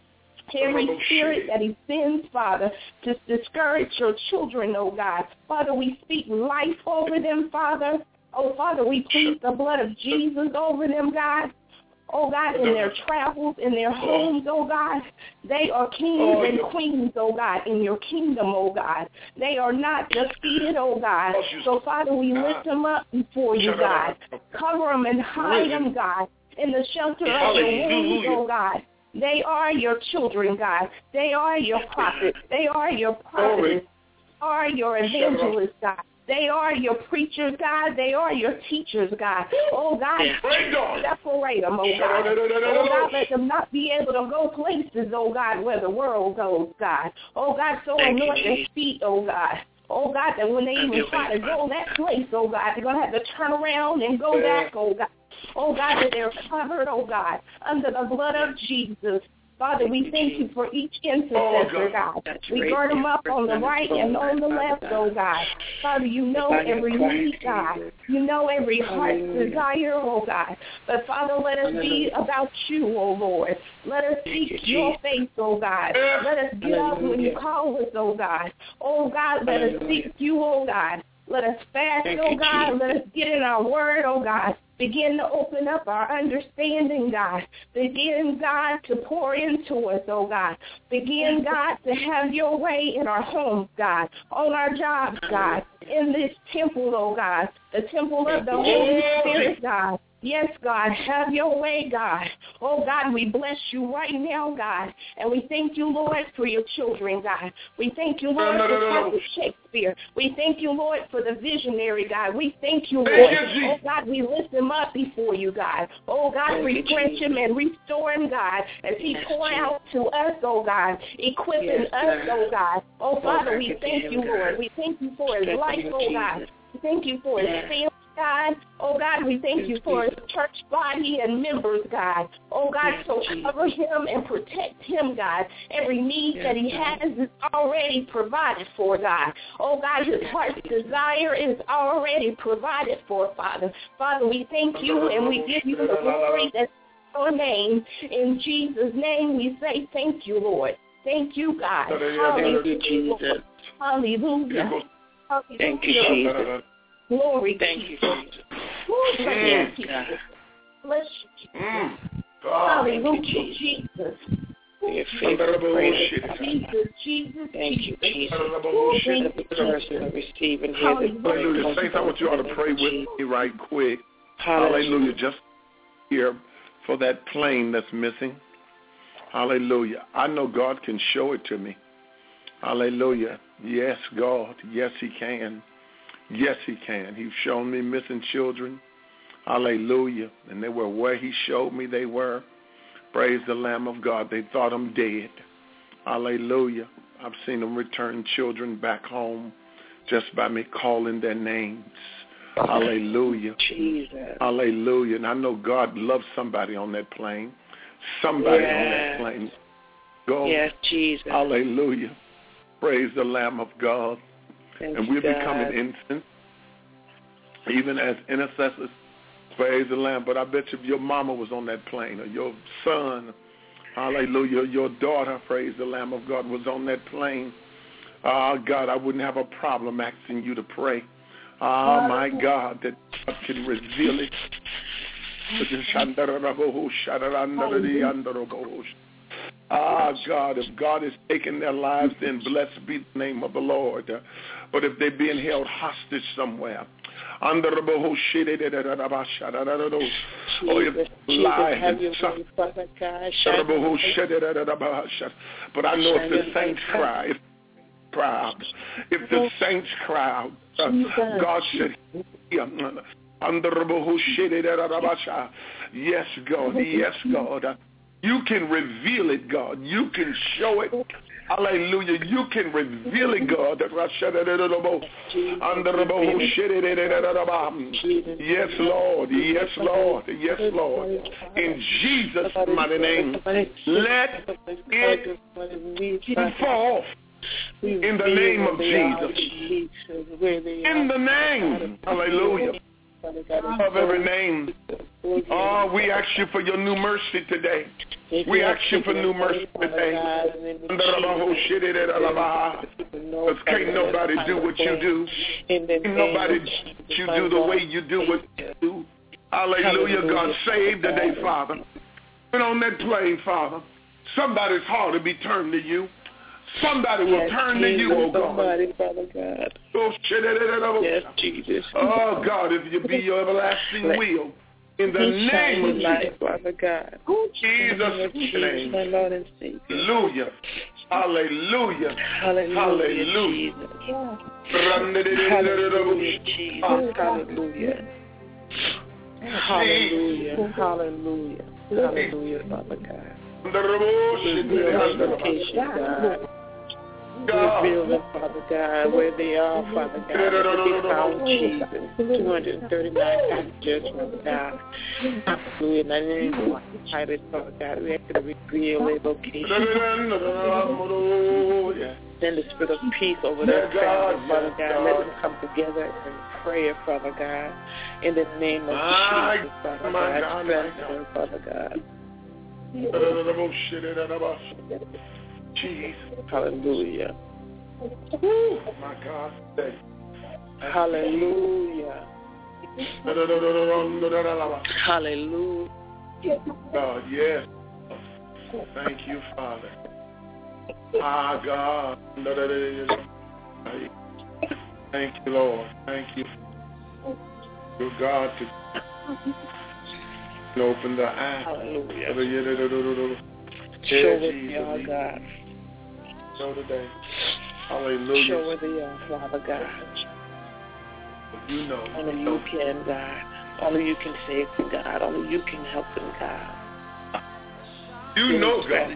Every spirit that he sends, Father, to discourage your children, oh God. Father, we speak life over them, Father. Oh, Father, we plead the blood of Jesus over them, God. Oh, God, in their travels, in their homes, oh, God. They are kings and queens, oh, God, in your kingdom, oh, God. They are not defeated, oh, God. So, Father, we lift them up before you, God. Cover them and hide them, God, in the shelter of your wings, oh, God. They are your children, God. They are your prophets. They are your prophets. They are your evangelists, God. They are your preachers, God. They are your teachers, God. Oh, God, separate them, oh, God. Oh, God, let them not be able to go places, oh, God, where the world goes, God. Oh, God, so anoint their feet, oh, God. Oh, God, that when they even try to go that place, oh, God, they're going to have to turn around and go back, oh, God. Oh, God, that they're covered, oh, God, under the blood of Jesus. Father, we thank you for each intercessor, God. We guard them up on the right and on the left, oh God. Father, you know every need, God. You know every heart's desire, oh God. But Father, let us be about you, oh Lord. Let us seek your face, oh God. Let us get up when you call us, oh God. Oh God, let us seek you, oh God. Let us fast, oh God. Let us get in our word, oh God. Begin to open up our understanding, God. Begin, God, to pour into us, oh God. Begin, God, to have your way in our homes, God, on our jobs, God, in this temple, oh God, the temple of the Holy Spirit, God. Yes, God, have your way, God. Oh, God, we bless you right now, God. And we thank you, Lord, for your children, God. We thank you, Lord, for Prophet Shakespeare. We thank you, Lord, for the visionary, God. We thank you, Lord. Oh, God, we lift him up before you, God. Oh, God, refresh him and restore him, God, as he pour out to us, oh, God, equipping us, oh, God. Oh, Father, we thank you, Lord. We thank you for his life, oh, God. We thank you for his family, God. Oh, God, we thank you for his church body and members, God. Oh, God, so cover him and protect him, God. Every need that he has is already provided for, God. Oh, God, his heart's desire is already provided for, Father. Father, we thank you and we give you the glory that's your name. In Jesus' name we say thank you, Lord. Thank you, God. Hallelujah, Jesus. Hallelujah. Hallelujah. Thank you, Jesus. Glory. Thank you, Jesus. Yes, God. Bless you. Mm. Hallelujah, Jesus. Your favorite praise. Jesus, Jesus. Thank you, Jesus. Thank you, person receive and hear the Hallelujah. Saints, I want you all to pray with me right quick. Hallelujah. Hallelujah. Just here for that plane that's missing. Hallelujah. I know God can show it to me. Hallelujah. Yes, God. Yes, he can. Yes, he can. He's shown me missing children. Hallelujah. And they were where he showed me they were. Praise the Lamb of God. They thought them dead. Hallelujah. I've seen them return children back home just by me calling their names. Hallelujah. Jesus. Hallelujah. And I know God loves somebody on that plane. Somebody yes. on that plane. Go. Yes, Jesus. Hallelujah. Praise the Lamb of God. Thank and we're God. becoming instant, even as intercessors. Praise the Lamb. But I bet you if your mama was on that plane, or your son, hallelujah, your daughter, praise the Lamb of God, was on that plane, ah, uh, God, I wouldn't have a problem asking you to pray. Ah, uh, my God, that God can reveal it. Ah, God, if God is taking their lives, then blessed be the name of the Lord. Uh, but if they're being held hostage somewhere, under the bullshit, or if lies and suffering, but I know if the saints cry, if cry out, if the saints cry out, uh, God should hear. Under the bullshit, yes, God, yes, God. You can reveal it, God. You can show it. Hallelujah. You can reveal it, God. Yes, Lord. Yes, Lord. Yes, Lord. In Jesus' mighty name, let it fall. In the name of Jesus. In the name. Hallelujah. Of every name. Oh, we ask you for your new mercy today. We ask you for new mercy today. Because can't nobody do what you do. Can't nobody you do the way you do what you do. Hallelujah. God, save today, Father. Put on that plane, Father. Somebody's heart will be turned to you. Somebody will yes, turn Jesus, to you, oh God. Somebody, Father God. Oh, yes, Jesus. Oh, God, if you be your everlasting will. In the he name of Jesus. Father God. Jesus' name. My Lord and Savior. Hallelujah. Hallelujah. Hallelujah. Hallelujah. Jesus. Hallelujah. Hallelujah. Hallelujah. Hallelujah, Father God. Reveal them, Father God, where they are, Father God. Let it be found, Jesus. two hundred thirty-nine passages, Father God. Hallelujah. And I didn't even want to hide it, Father God. We have to reveal their location. Send the spirit of peace over their family, Father God. Let them come together in prayer, Father God. In the name of Jesus, Father God. Strengthen them, Father God. Jesus. Hallelujah. Woo, my God. Hallelujah. Hallelujah. God, yes. Thank you, Father. Ah, God. Thank you, Lord. Thank you. Your God to open the eyes. Hallelujah. Show where they are, God. Show today. Hallelujah. Show where they are, Father God. You know. Only you, you can, God. Only you can save them, God. Only you can help them, God. You Give know, God.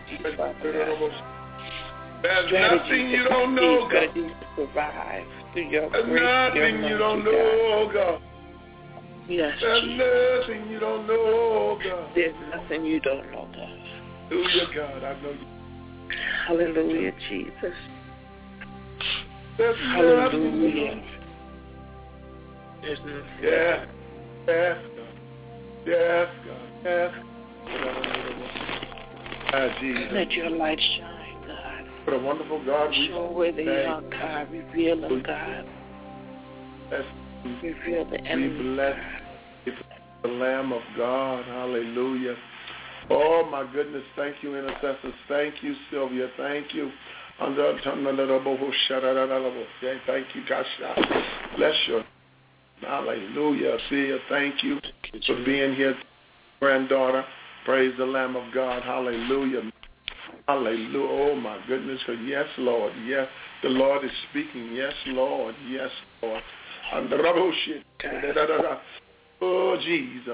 There's nothing you don't know, God. To survive through your There's grace, nothing your you don't know, God. Yes, There's Jesus. nothing you don't know, God. There's nothing you don't know, God. Hallelujah, God. I know you. Hallelujah, Jesus. There's Hallelujah. There's nothing. Yes. Yes, God. Yes, God. Yes. Ah, Jesus. Let your light shine, God. What a wonderful God we Show where they are, God. Reveal them, God. Yes. Reveal the enemy. We bless the Lamb of God. Hallelujah. Oh, my goodness. Thank you, intercessors. Thank you, Sylvia. Thank you. Thank you, Tasha. Bless you. Hallelujah. Thea, thank you for being here, granddaughter. Praise the Lamb of God. Hallelujah. Hallelujah. Oh, my goodness. Yes, Lord. Yes. The Lord is speaking. Yes, Lord. Yes, Lord. Oh, Jesus.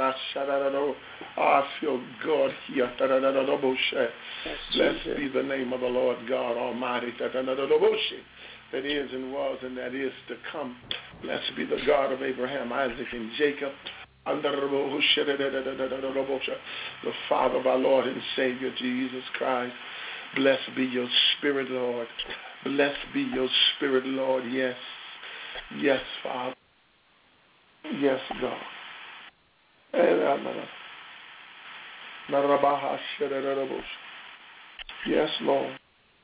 I feel God here. Blessed be the name of the Lord God Almighty. That is and was and that is to come. Blessed be the God of Abraham, Isaac, and Jacob. The Father of our Lord and Savior, Jesus Christ. Blessed be your spirit, Lord. Blessed be your spirit, Lord. Yes. Yes, Father. Yes, God. Yes, Lord.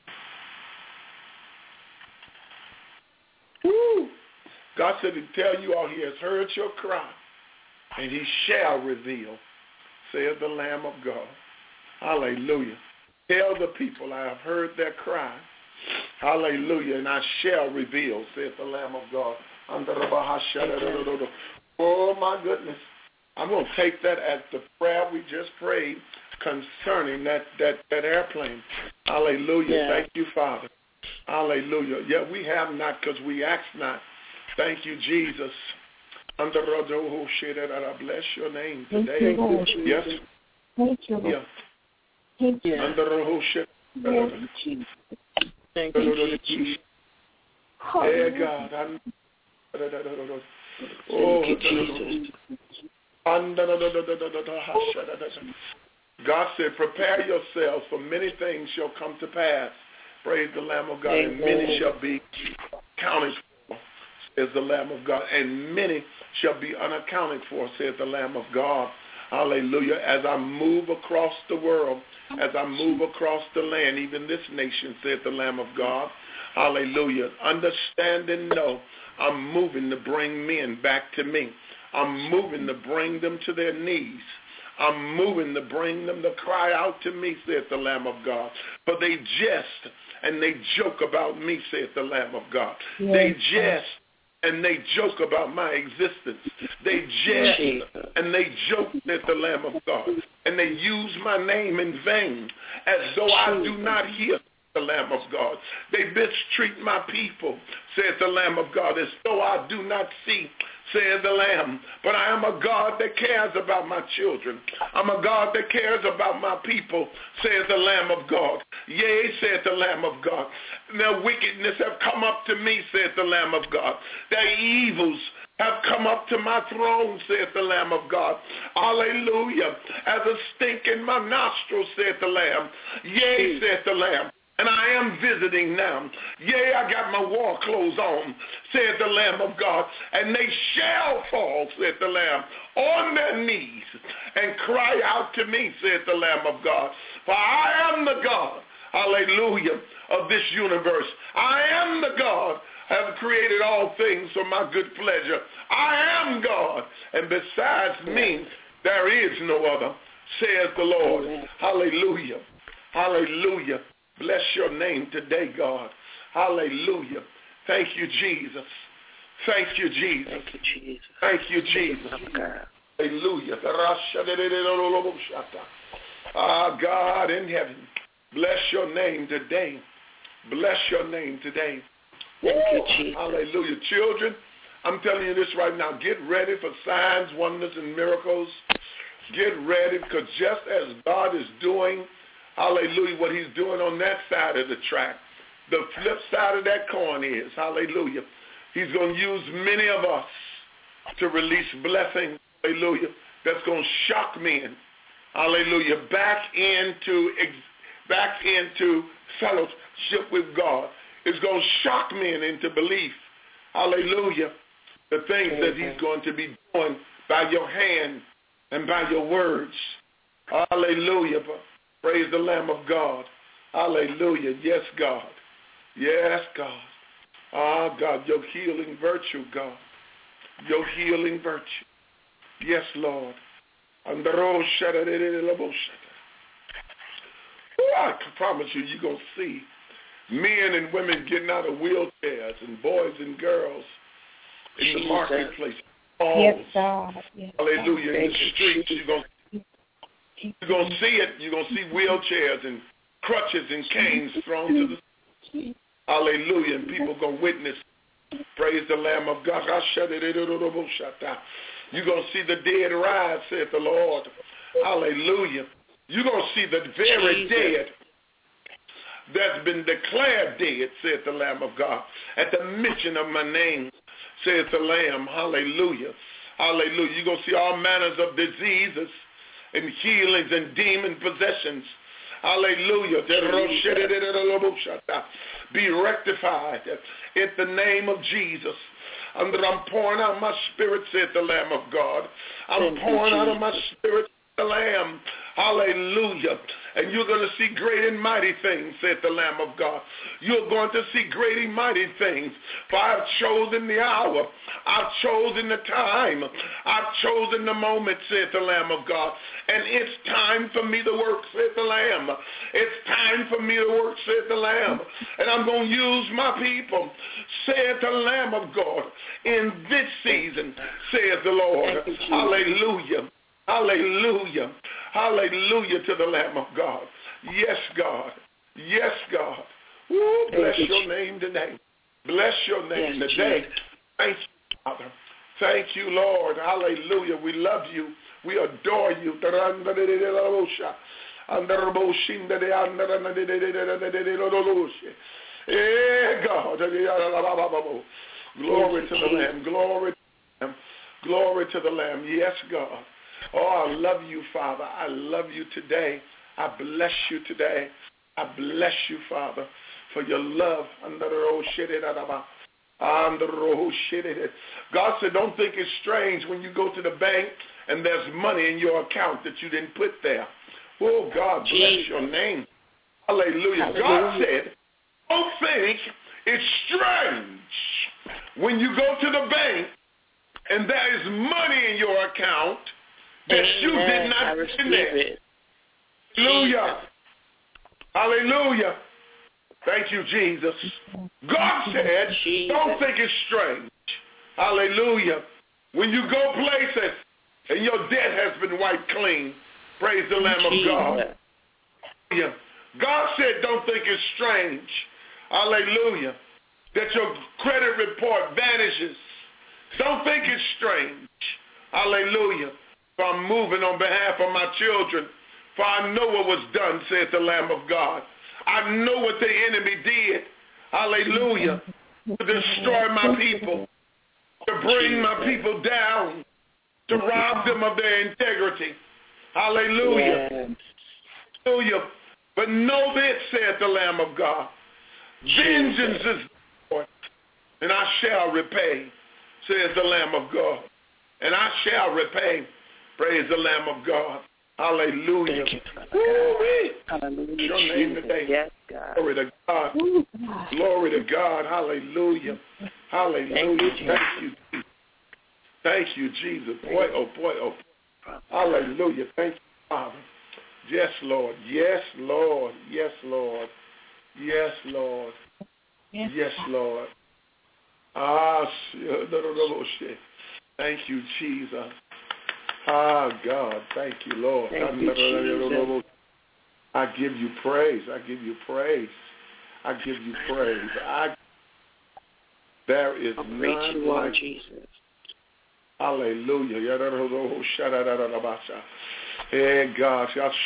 Woo. God said to tell you all he has heard your cry, and he shall reveal, saith the Lamb of God. Hallelujah. Tell the people I have heard their cry. Hallelujah. And I shall reveal, saith the Lamb of God. Oh, my goodness. I'm going to take that as the prayer we just prayed concerning that, that, that airplane. Hallelujah. Yeah. Thank you, Father. Hallelujah. Yeah, we have not because we ask not. Thank you, Jesus. Under I bless your name today. Thank you, Lord. Yes. Thank you, Lord. Yeah. Thank you. Under Lord Jesus. Thank you, Jesus. Hey, God. I'm, oh, Jesus. God said, prepare yourselves, for many things shall come to pass. Praise the Lamb of God. Amen. And many shall be counted for, says the Lamb of God. And many shall be unaccounted for, says the Lamb of God. Hallelujah. As I move across the world, as I move across the land, even this nation, said the Lamb of God. Hallelujah. Understand and know I'm moving to bring men back to me. I'm moving to bring them to their knees. I'm moving to bring them to cry out to me, saith the Lamb of God. For they jest and they joke about me, saith the Lamb of God. Yes. They jest and they joke about my existence. They jest and they joke, saith the Lamb of God. And they use my name in vain, as though I do not hear, the Lamb of God. They mistreat my people, saith the Lamb of God, as though I do not see, saith the Lamb. But I am a God that cares about my children. I'm a God that cares about my people, saith the Lamb of God. Yea, saith the Lamb of God. Their wickedness have come up to me, saith the Lamb of God. Their evils have come up to my throne, saith the Lamb of God. Hallelujah. As a stink in my nostrils, saith the Lamb. Yea, saith the Lamb. And I am visiting now. Yea, I got my war clothes on, saith the Lamb of God. And they shall fall, saith the Lamb, on their knees and cry out to me, saith the Lamb of God. For I am the God, hallelujah, of this universe. I am the God. I have created all things for my good pleasure. I am God, and besides me, there is no other, says the Lord. Hallelujah. Hallelujah. Bless your name today, God. Hallelujah. Thank you, Jesus. Thank you, Jesus. Thank you, Jesus. Thank you, Jesus. Hallelujah. Ah, God in heaven, bless your name today. Bless your name today. Thank you, Jesus. Hallelujah. Children, I'm telling you this right now. Get ready for signs, wonders, and miracles. Get ready, because just as God is doing, hallelujah, what he's doing on that side of the track, the flip side of that coin is, hallelujah, he's going to use many of us to release blessings, hallelujah, that's going to shock men, hallelujah, back into, back into fellowship with God. It's going to shock men into belief, hallelujah, the things that he's going to be doing by your hand and by your words. Hallelujah. Praise the Lamb of God. Hallelujah. Yes, God. Yes, God. Ah, God, your healing virtue, God. Your healing virtue. Yes, Lord. I promise you, you're going to see men and women getting out of wheelchairs and boys and girls in Jesus. The marketplace. Yes, God. Yes, hallelujah. God. In the streets, you're going you're going to see it. You're going to see wheelchairs and crutches and canes thrown to the street. Hallelujah. And people going to witness. Praise the Lamb of God. You're going to see the dead rise, saith the Lord. Hallelujah. You're going to see the very Jesus. Dead that's been declared dead, saith the Lamb of God. At the mention of my name, saith the Lamb. Hallelujah. Hallelujah. You're going to see all manners of diseases and healings and demon possessions. Hallelujah. Be rectified in the name of Jesus. And I'm pouring out my spirit, saith the Lamb of God. I'm pouring out of my spirit, the Lamb. Hallelujah. And you're going to see great and mighty things, saith the Lamb of God. You're going to see great and mighty things. For I've chosen the hour. I've chosen the time. I've chosen the moment, saith the Lamb of God. And it's time for me to work, saith the Lamb. It's time for me to work, saith the Lamb. And I'm going to use my people, saith the Lamb of God, in this season, saith the Lord. Hallelujah. Hallelujah. Hallelujah to the Lamb of God. Yes, God. Yes, God. Woo, bless your name today. Bless your name yes, today. Jesus. Thank you, Father. Thank you, Lord. Hallelujah. We love you. We adore you. Eh, God. Glory to the Lamb. Glory to the Lamb. Glory to the Lamb. Yes, God. Oh, I love you, Father. I love you today. I bless you today. I bless you, Father, for your love. God said, don't think it's strange when you go to the bank and there's money in your account that you didn't put there. Oh, God, bless your name. Hallelujah. God said, don't think it's strange when you go to the bank and there is money in your account that Amen. You did not put in there. It. Hallelujah. Hallelujah. Thank you, Jesus. God said, Jesus. Don't think it's strange. Hallelujah. When you go places and your debt has been wiped clean, praise the Lamb Jesus. Of God. Hallelujah. God said, don't think it's strange. Hallelujah. That your credit report vanishes Don't think it's strange. Hallelujah. For I'm moving on behalf of my children. For I know what was done, saith the Lamb of God. I know what the enemy did. Hallelujah. To destroy my people. To bring my people down. To rob them of their integrity. Hallelujah. Yes. Hallelujah. But know this, saith the Lamb of God. Vengeance is the Lord, and I shall repay, says the Lamb of God. And I shall repay, praise the Lamb of God. Hallelujah. Thank you, Hallelujah. Your name today. Yes, God. Glory to God. Glory to God. Hallelujah. Hallelujah. Thank you, Jesus. Thank you, Jesus. Boy, oh boy, oh boy. Hallelujah. Thank you, Father. Yes, Lord. Yes, Lord. Yes, Lord. Yes, Lord. Yes, Lord. Ah, shit. Thank you, Jesus. Ah, God. Thank you, Lord. Thank you, Jesus. I give you praise. I give you praise. I give you praise. I, there is How great none you are, like Jesus. Hallelujah. Hey, God.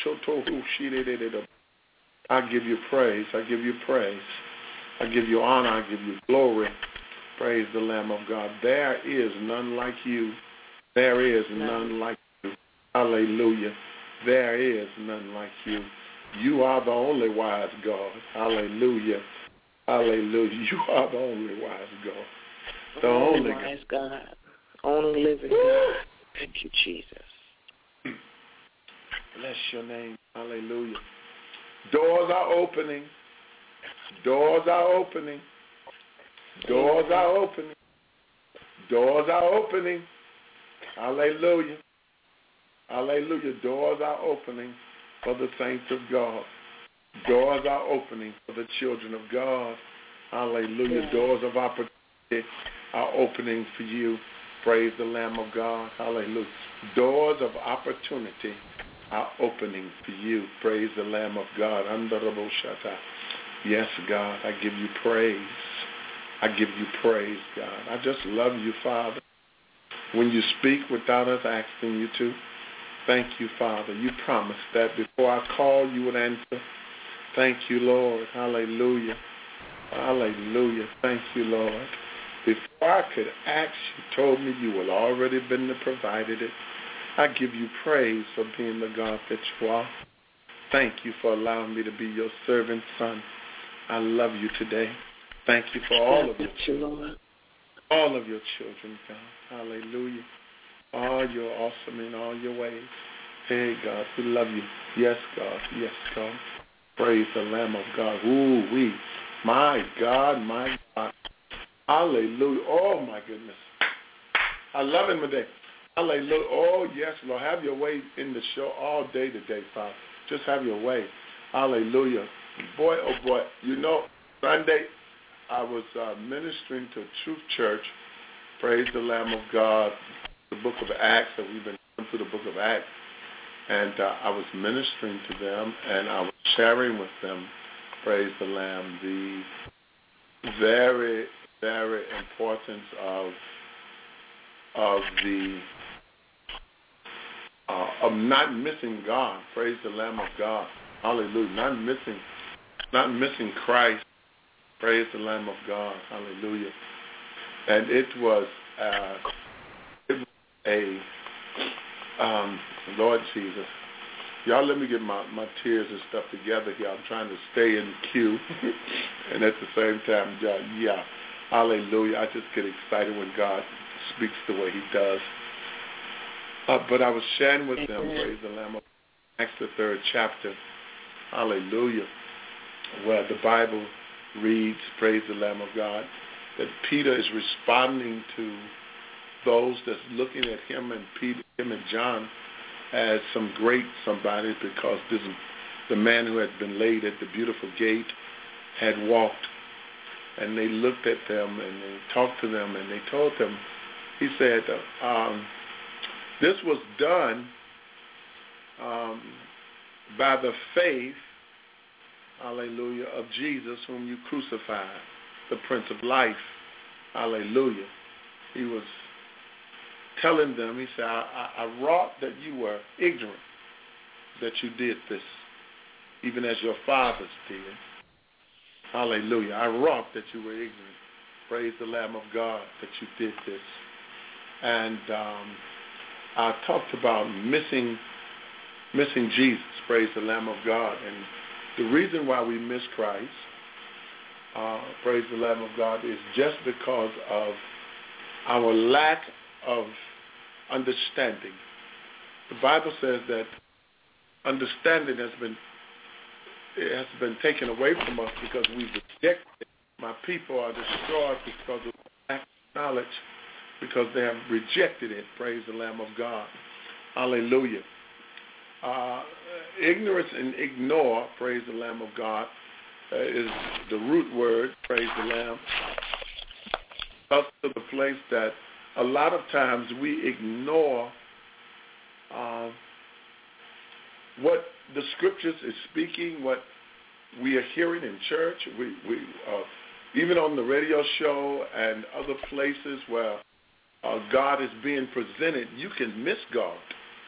I give you praise. I give you praise. I give you honor. I give you glory. Praise the Lamb of God. There is none like you. There is none like you. Hallelujah. There is none like you. You are the only wise God. Hallelujah. Hallelujah. You are the only wise God. The only wise God. God. Only living God. Thank you, Jesus. Bless your name. Hallelujah. Doors are opening. Doors are opening. Doors are opening. Doors are opening. Hallelujah. Hallelujah. Doors are opening for the saints of God. Doors are opening for the children of God. Hallelujah. Yeah. Doors of opportunity are opening for you. Praise the Lamb of God. Hallelujah. Doors of opportunity are opening for you. Praise the Lamb of God. Yes, God, I give you praise. I give you praise, God. I just love you, Father. When you speak without us asking you to, thank you, Father. You promised that before I call, you would answer. Thank you, Lord. Hallelujah. Hallelujah. Thank you, Lord. Before I could ask, you told me you had already been the provided it. I give you praise for being the God that you are. Thank you for allowing me to be your servant son. I love you today. Thank you for all of your children. All of your children, God. Hallelujah. Oh, you're awesome in all your ways. Hey, God, we love you. Yes, God. Yes, God. Praise the Lamb of God. Ooh, we. My God, my God. Hallelujah. Oh, my goodness. I love him today. Hallelujah. Oh, yes, Lord. Have your way in the show all day today, Father. Just have your way. Hallelujah. Boy, oh, boy. You know, Sunday, I was uh, ministering to Truth Church. Praise the Lamb of God. The book of Acts, that we've been going through the book of Acts. And uh, I was ministering to them, and I was sharing with them, praise the Lamb, the very, very importance of of the uh, of not missing God. Praise the Lamb of God. Hallelujah. Not missing, not missing Christ. Praise the Lamb of God. Hallelujah. And it was, uh, it was a um, Lord Jesus. Y'all let me get my, my tears and stuff together here. I'm trying to stay in the queue. And at the same time, yeah, hallelujah. I just get excited when God speaks the way he does. Uh, but I was sharing with them, praise the Lamb of Acts, the third chapter, hallelujah, where the Bible reads, praise the Lamb of God, that Peter is responding to those that's looking at him and Peter, him and John as some great somebody, because this, the man who had been laid at the beautiful gate had walked. And they looked at them and they talked to them and they told them, he said, um, this was done um, by the faith, hallelujah, of Jesus whom you crucified, the Prince of Life, hallelujah. He was telling them, he said, I, I, I wrought that you were ignorant, that you did this, even as your fathers did. Hallelujah. I wrought that you were ignorant. Praise the Lamb of God that you did this. And um, I talked about missing missing Jesus. Praise the Lamb of God. And the reason why we miss Christ, uh, praise the Lamb of God, is just because of our lack of understanding. The Bible says that understanding has been it has been taken away from us because we rejected it. My people are destroyed because of lack of knowledge, because they have rejected it. Praise the Lamb of God. Hallelujah. Uh, ignorance and ignore, praise the Lamb of God, uh, is the root word, praise the Lamb. Us to the place that a lot of times we ignore uh, what the Scriptures is speaking, what we are hearing in church, we, we uh, even on the radio show and other places where uh, God is being presented, you can miss God.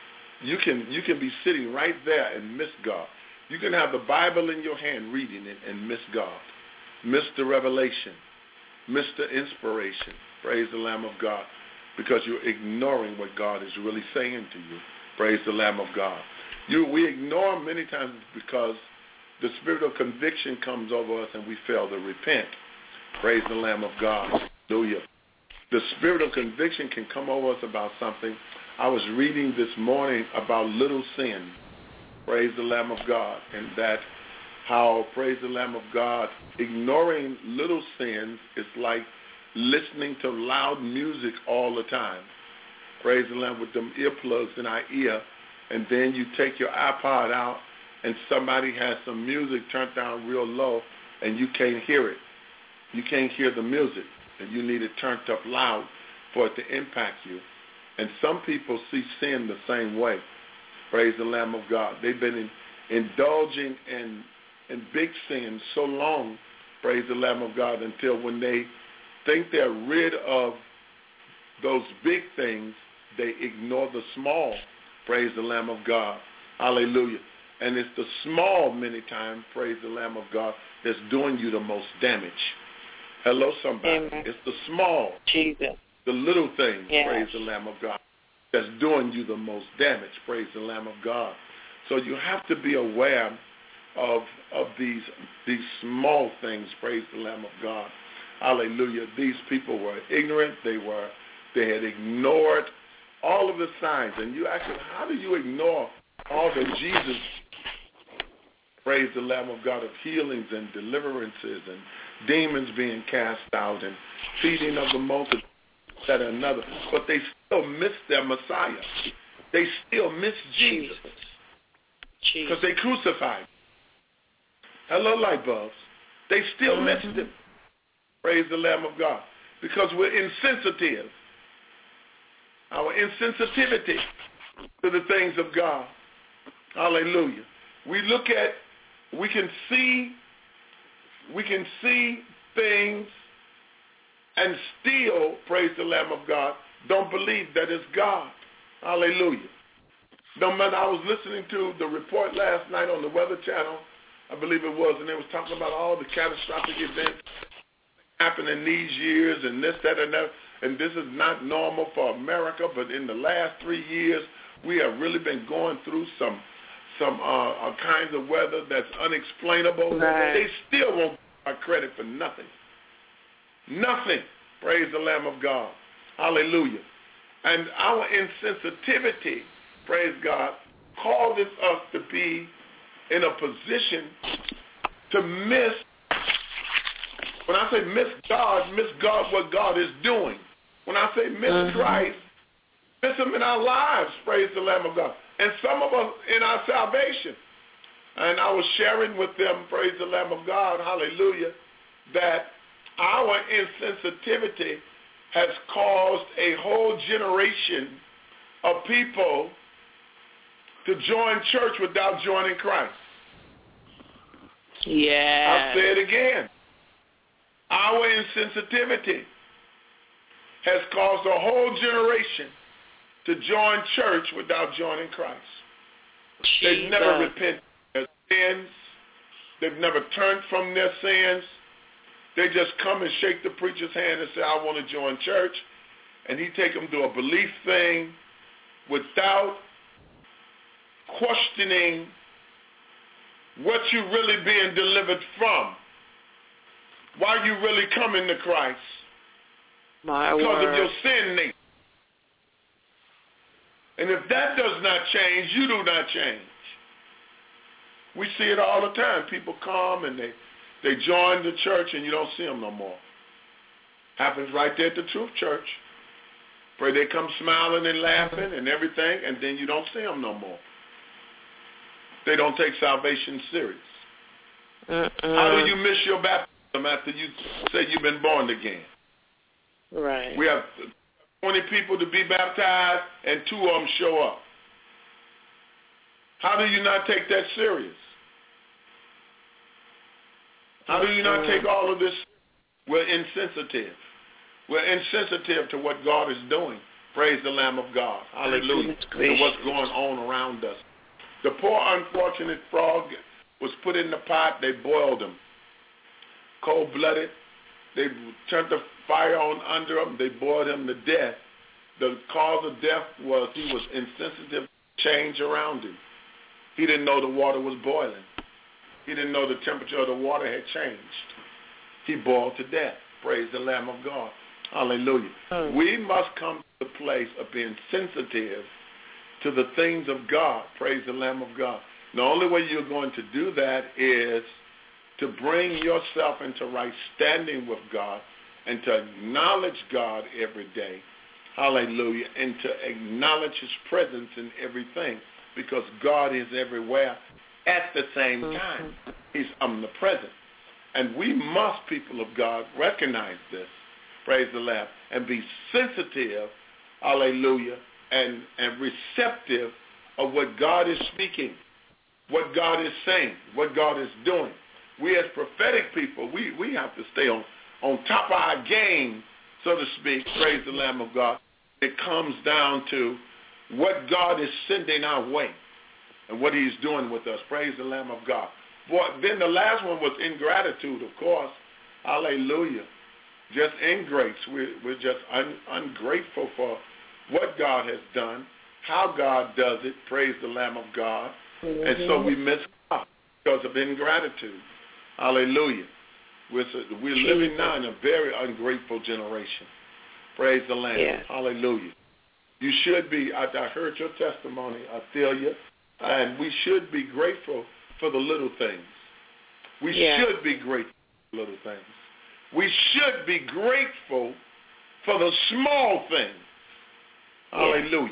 You can you can be sitting right there and miss God. You can have the Bible in your hand reading it and miss God, miss the revelation, miss the inspiration. Praise the Lamb of God, because you're ignoring what God is really saying to you. Praise the Lamb of God. You, we ignore many times because the spirit of conviction comes over us and we fail to repent. Praise the Lamb of God. Hallelujah. The spirit of conviction can come over us about something. I was reading this morning about little sin. Praise the Lamb of God. And that how, praise the Lamb of God, ignoring little sins is like listening to loud music all the time. Praise the Lamb, with them earplugs in our ear. And then you take your iPod out and somebody has some music turned down real low and you can't hear it. You can't hear the music, and you need it turned up loud for it to impact you. And some people see sin the same way. Praise the Lamb of God. They've been in, indulging in, in big sin so long, praise the Lamb of God, until when they think they're rid of those big things, they ignore the small. Praise the Lamb of God. Hallelujah. And it's the small, many times, praise the Lamb of God, that's doing you the most damage. Hello, somebody. Amen. It's the small, Jesus. the little things, yes. praise the Lamb of God, that's doing you the most damage. Praise the Lamb of God. So you have to be aware of of these these small things. Praise the Lamb of God. Hallelujah. These people were ignorant. They were they had ignored all of the signs. And you ask them, how do you ignore all that Jesus, praise the Lamb of God, of healings and deliverances and demons being cast out and feeding of the multitude, that and another. But they still miss their Messiah. They still miss Jesus. Because they crucified him. Hello, light bulbs. They still mm-hmm. missed him. Praise the Lamb of God. Because we're insensitive. Our insensitivity to the things of God. Hallelujah. We look at, we can see, we can see things and still, praise the Lamb of God, don't believe that it's God. Hallelujah. No matter, I was listening to the report last night on the Weather Channel, I believe it was, and they was talking about all the catastrophic events happening these years and this, that, and that. And this is not normal for America, but in the last three years, we have really been going through some some uh, uh, kinds of weather that's unexplainable. Right. They still won't give credit for nothing. Nothing. Praise the Lamb of God. Hallelujah. And our insensitivity, praise God, causes us to be in a position to miss, when I say miss God, miss God what God is doing. When I say miss uh-huh. Christ, miss him in our lives, praise the Lamb of God. And some of us in our salvation. And I was sharing with them, praise the Lamb of God, hallelujah, that our insensitivity has caused a whole generation of people to join church without joining Christ. Yeah. I'll say it again. Our insensitivity has caused a whole generation to join church without joining Christ. They've Jesus. never repented of their sins. They've never turned from their sins. They just come and shake the preacher's hand and say, I want to join church. And he take them through a belief thing without questioning what you really being delivered from. Why you really coming to Christ? My because word. of your sin nature. And if that does not change, you do not change. We see it all the time. People come and they, they join the church and you don't see them no more. Happens right there at the Truth Church. Pray they come smiling and laughing and everything, and then you don't see them no more. They don't take salvation serious. Mm-mm. How do you miss your baptism after you say you've been born again? Right. We have twenty people to be baptized, and two of them show up. How do you not take that serious? How do you not take all of this? We're insensitive. We're insensitive to what God is doing. Praise the Lamb of God. Hallelujah. To what's going on around us. The poor unfortunate frog was put in the pot. They boiled him. Cold-blooded. They turned the fire on under him. They boiled him to death. The cause of death was he was insensitive to change around him. He didn't know the water was boiling. He didn't know the temperature of the water had changed. He boiled to death. Praise the Lamb of God. Hallelujah. Mm. We must come to the place of being sensitive to the things of God. Praise the Lamb of God. The only way you're going to do that is to bring yourself into right standing with God and to acknowledge God every day. Hallelujah. And to acknowledge his presence in everything, because God is everywhere at the same time. He's omnipresent. And we must, people of God, recognize this, praise the Lamb, and be sensitive, hallelujah, and, and receptive of what God is speaking, what God is saying, what God is doing. We as prophetic people, we, we have to stay on, on top of our game, so to speak, praise the Lamb of God. It comes down to what God is sending our way and what he's doing with us. Praise the Lamb of God. Boy, then the last one was ingratitude, of course. Hallelujah. Just ingrates. We're, we're just un, ungrateful for what God has done, how God does it. Praise the Lamb of God. Mm-hmm. And so we miss God because of ingratitude. Hallelujah. We're, we're living now in a very ungrateful generation. Praise the Lamb. Yeah. Hallelujah. You should be, I, I heard your testimony, Athelia, and we should be grateful for the little things. We yeah. should be grateful for little things. We should be grateful for the small things. Yeah. Hallelujah.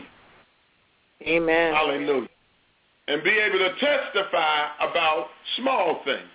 Amen. Hallelujah. And be able to testify about small things.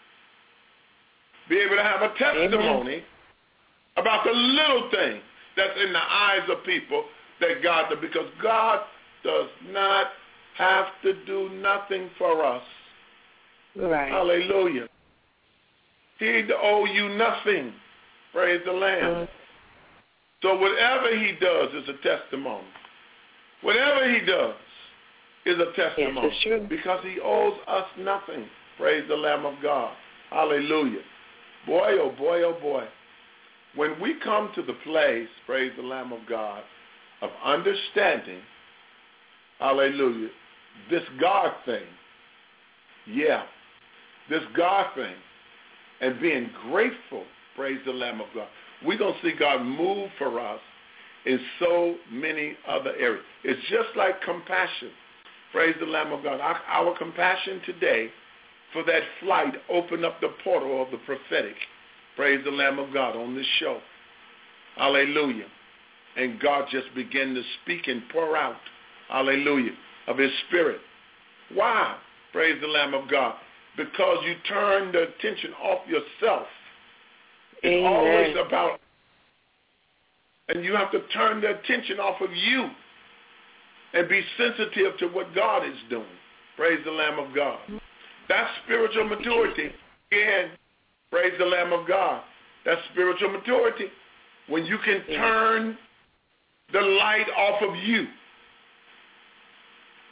Be able to have a testimony Amen. About the little things that's in the eyes of people that God does, because God does not have to do nothing for us. Right. Hallelujah. He owe you nothing. Praise the Lamb. Mm-hmm. So whatever he does is a testimony. Whatever he does is a testimony. Yes, it's true. Because he owes us nothing. Praise the Lamb of God. Hallelujah. Boy, oh boy, oh boy. When we come to the place, praise the Lamb of God, of understanding, hallelujah, this God thing, yeah, this God thing, and being grateful, praise the Lamb of God, we're going to see God move for us in so many other areas. It's just like compassion. Praise the Lamb of God. Our, our compassion today for that flight opened up the portal of the prophetic. Praise the Lamb of God on this show. Hallelujah. And God just began to speak and pour out, hallelujah, of his spirit. Why? Praise the Lamb of God. Because you turn the attention off yourself. It's Amen. Always about, and you have to turn the attention off of you and be sensitive to what God is doing. Praise the Lamb of God. That's spiritual maturity. Again, praise the Lamb of God. That's spiritual maturity. When you can turn the light off of you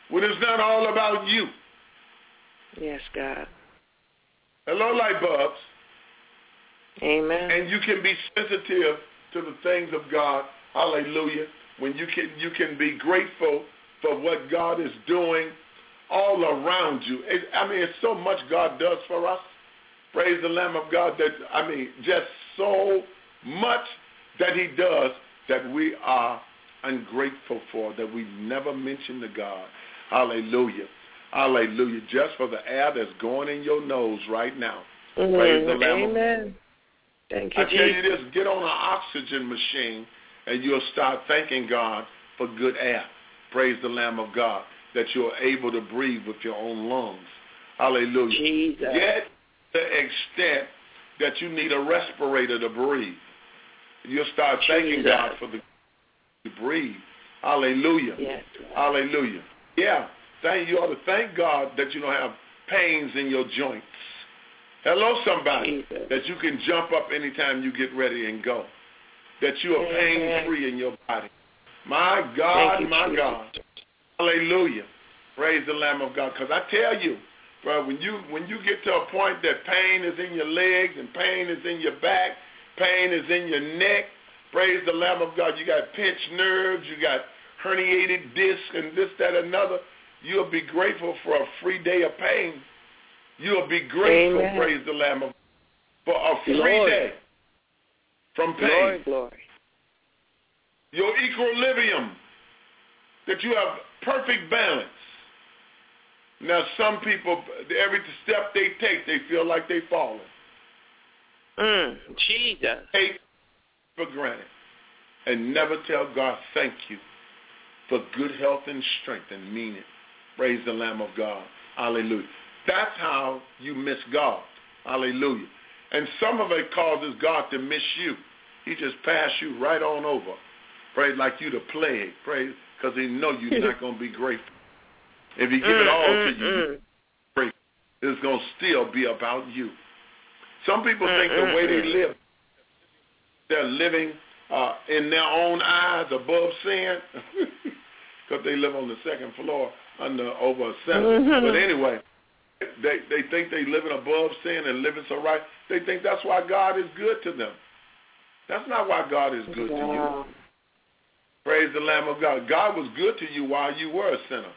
when it's not all about you. Yes, God. Hello, light bulbs. Amen. And you can be sensitive to the things of God. Hallelujah. When you can you can be grateful for what God is doing all around you. It, I mean, it's so much God does for us. Praise the Lamb of God. That I mean, just so much that he does that we are ungrateful for, that we never mention to God. Hallelujah. Hallelujah. Just for the air that's going in your nose right now. Mm-hmm. Praise the Lamb of God. Amen. Thank you, I tell you this, get on an oxygen machine and you'll start thanking God for good air. Praise the Lamb of God, that you're able to breathe with your own lungs. Hallelujah. Jesus. Get to the extent that you need a respirator to breathe. You'll start thanking Jesus. God for the to breathe. Hallelujah. Yes. Hallelujah. Yeah. Thank you ought to thank God that you don't have pains in your joints. Hello, somebody, Jesus. that you can jump up anytime you get ready and go. That you are pain-free in your body. My God, you, my Jesus. God. Hallelujah. Praise the Lamb of God. Because I tell you, bro, when you when you get to a point that pain is in your legs and pain is in your back, pain is in your neck, praise the Lamb of God, you got pinched nerves, you got herniated discs and this, that, another, you'll be grateful for a free day of pain. You'll be grateful, Amen. praise the Lamb of God, for a free Glory. day from pain. Glory, glory. Your equilibrium, that you have perfect balance. Now, some people, every step they take, they feel like they're falling. Mm, Jesus. Take for granted and never tell God thank you for good health and strength and mean it. Praise the Lamb of God. Hallelujah. That's how you miss God. Hallelujah. And some of it causes God to miss you. He just passed you right on over. Praise like you the plague. Praise because he know you're not going to be grateful. If he give mm, it all mm, to you, mm. praise, it's going to still be about you. Some people mm, think the mm, way mm. they live, they're living uh, in their own eyes above sin because they live on the second floor under over a center. Mm-hmm. But anyway, they they think they living above sin and living so right. They think that's why God is good to them. That's not why God is good Wow. to you. Praise the Lamb of God. God was good to you while you were a sinner.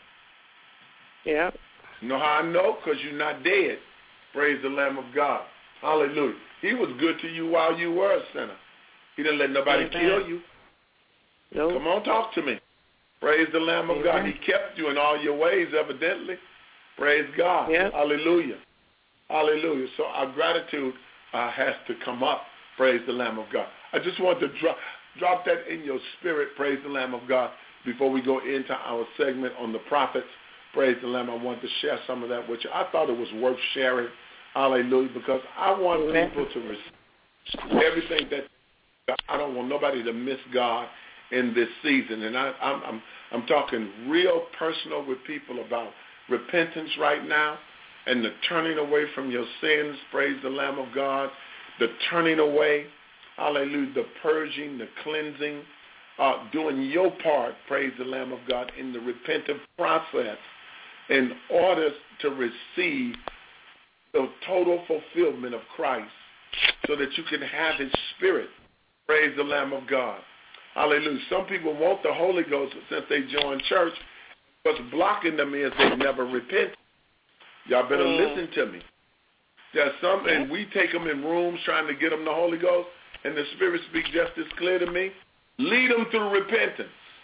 Yeah. You know how I know? Because you're not dead. Praise the Lamb of God. Hallelujah. He was good to you while you were a sinner. He didn't let nobody Amen. kill you. Nope. Come on, talk to me. Praise the Lamb of Amen. God. He kept you in all your ways, evidently. Praise God. Yep. Hallelujah. Hallelujah. So our gratitude uh, has to come up. Praise the Lamb of God. I just want to drop, drop that in your spirit. Praise the Lamb of God. Before we go into our segment on the prophets, praise the Lamb, I want to share some of that with you. I thought it was worth sharing. Hallelujah. Because I want Amen. people to receive everything that I don't want nobody to miss God in this season. And I, I'm, I'm, I'm talking real personal with people about repentance right now and the turning away from your sins, praise the Lamb of God, the turning away, hallelujah, the purging, the cleansing, uh, doing your part, praise the Lamb of God, in the repentant process in order to receive the total fulfillment of Christ so that you can have his spirit. Praise the Lamb of God. Hallelujah. Some people want the Holy Ghost since they joined church. What's blocking them is they never repent. Y'all better Mm. listen to me. There's some, Yeah. and we take them in rooms trying to get them the Holy Ghost, and the Spirit speaks just as clear to me. Lead them through repentance.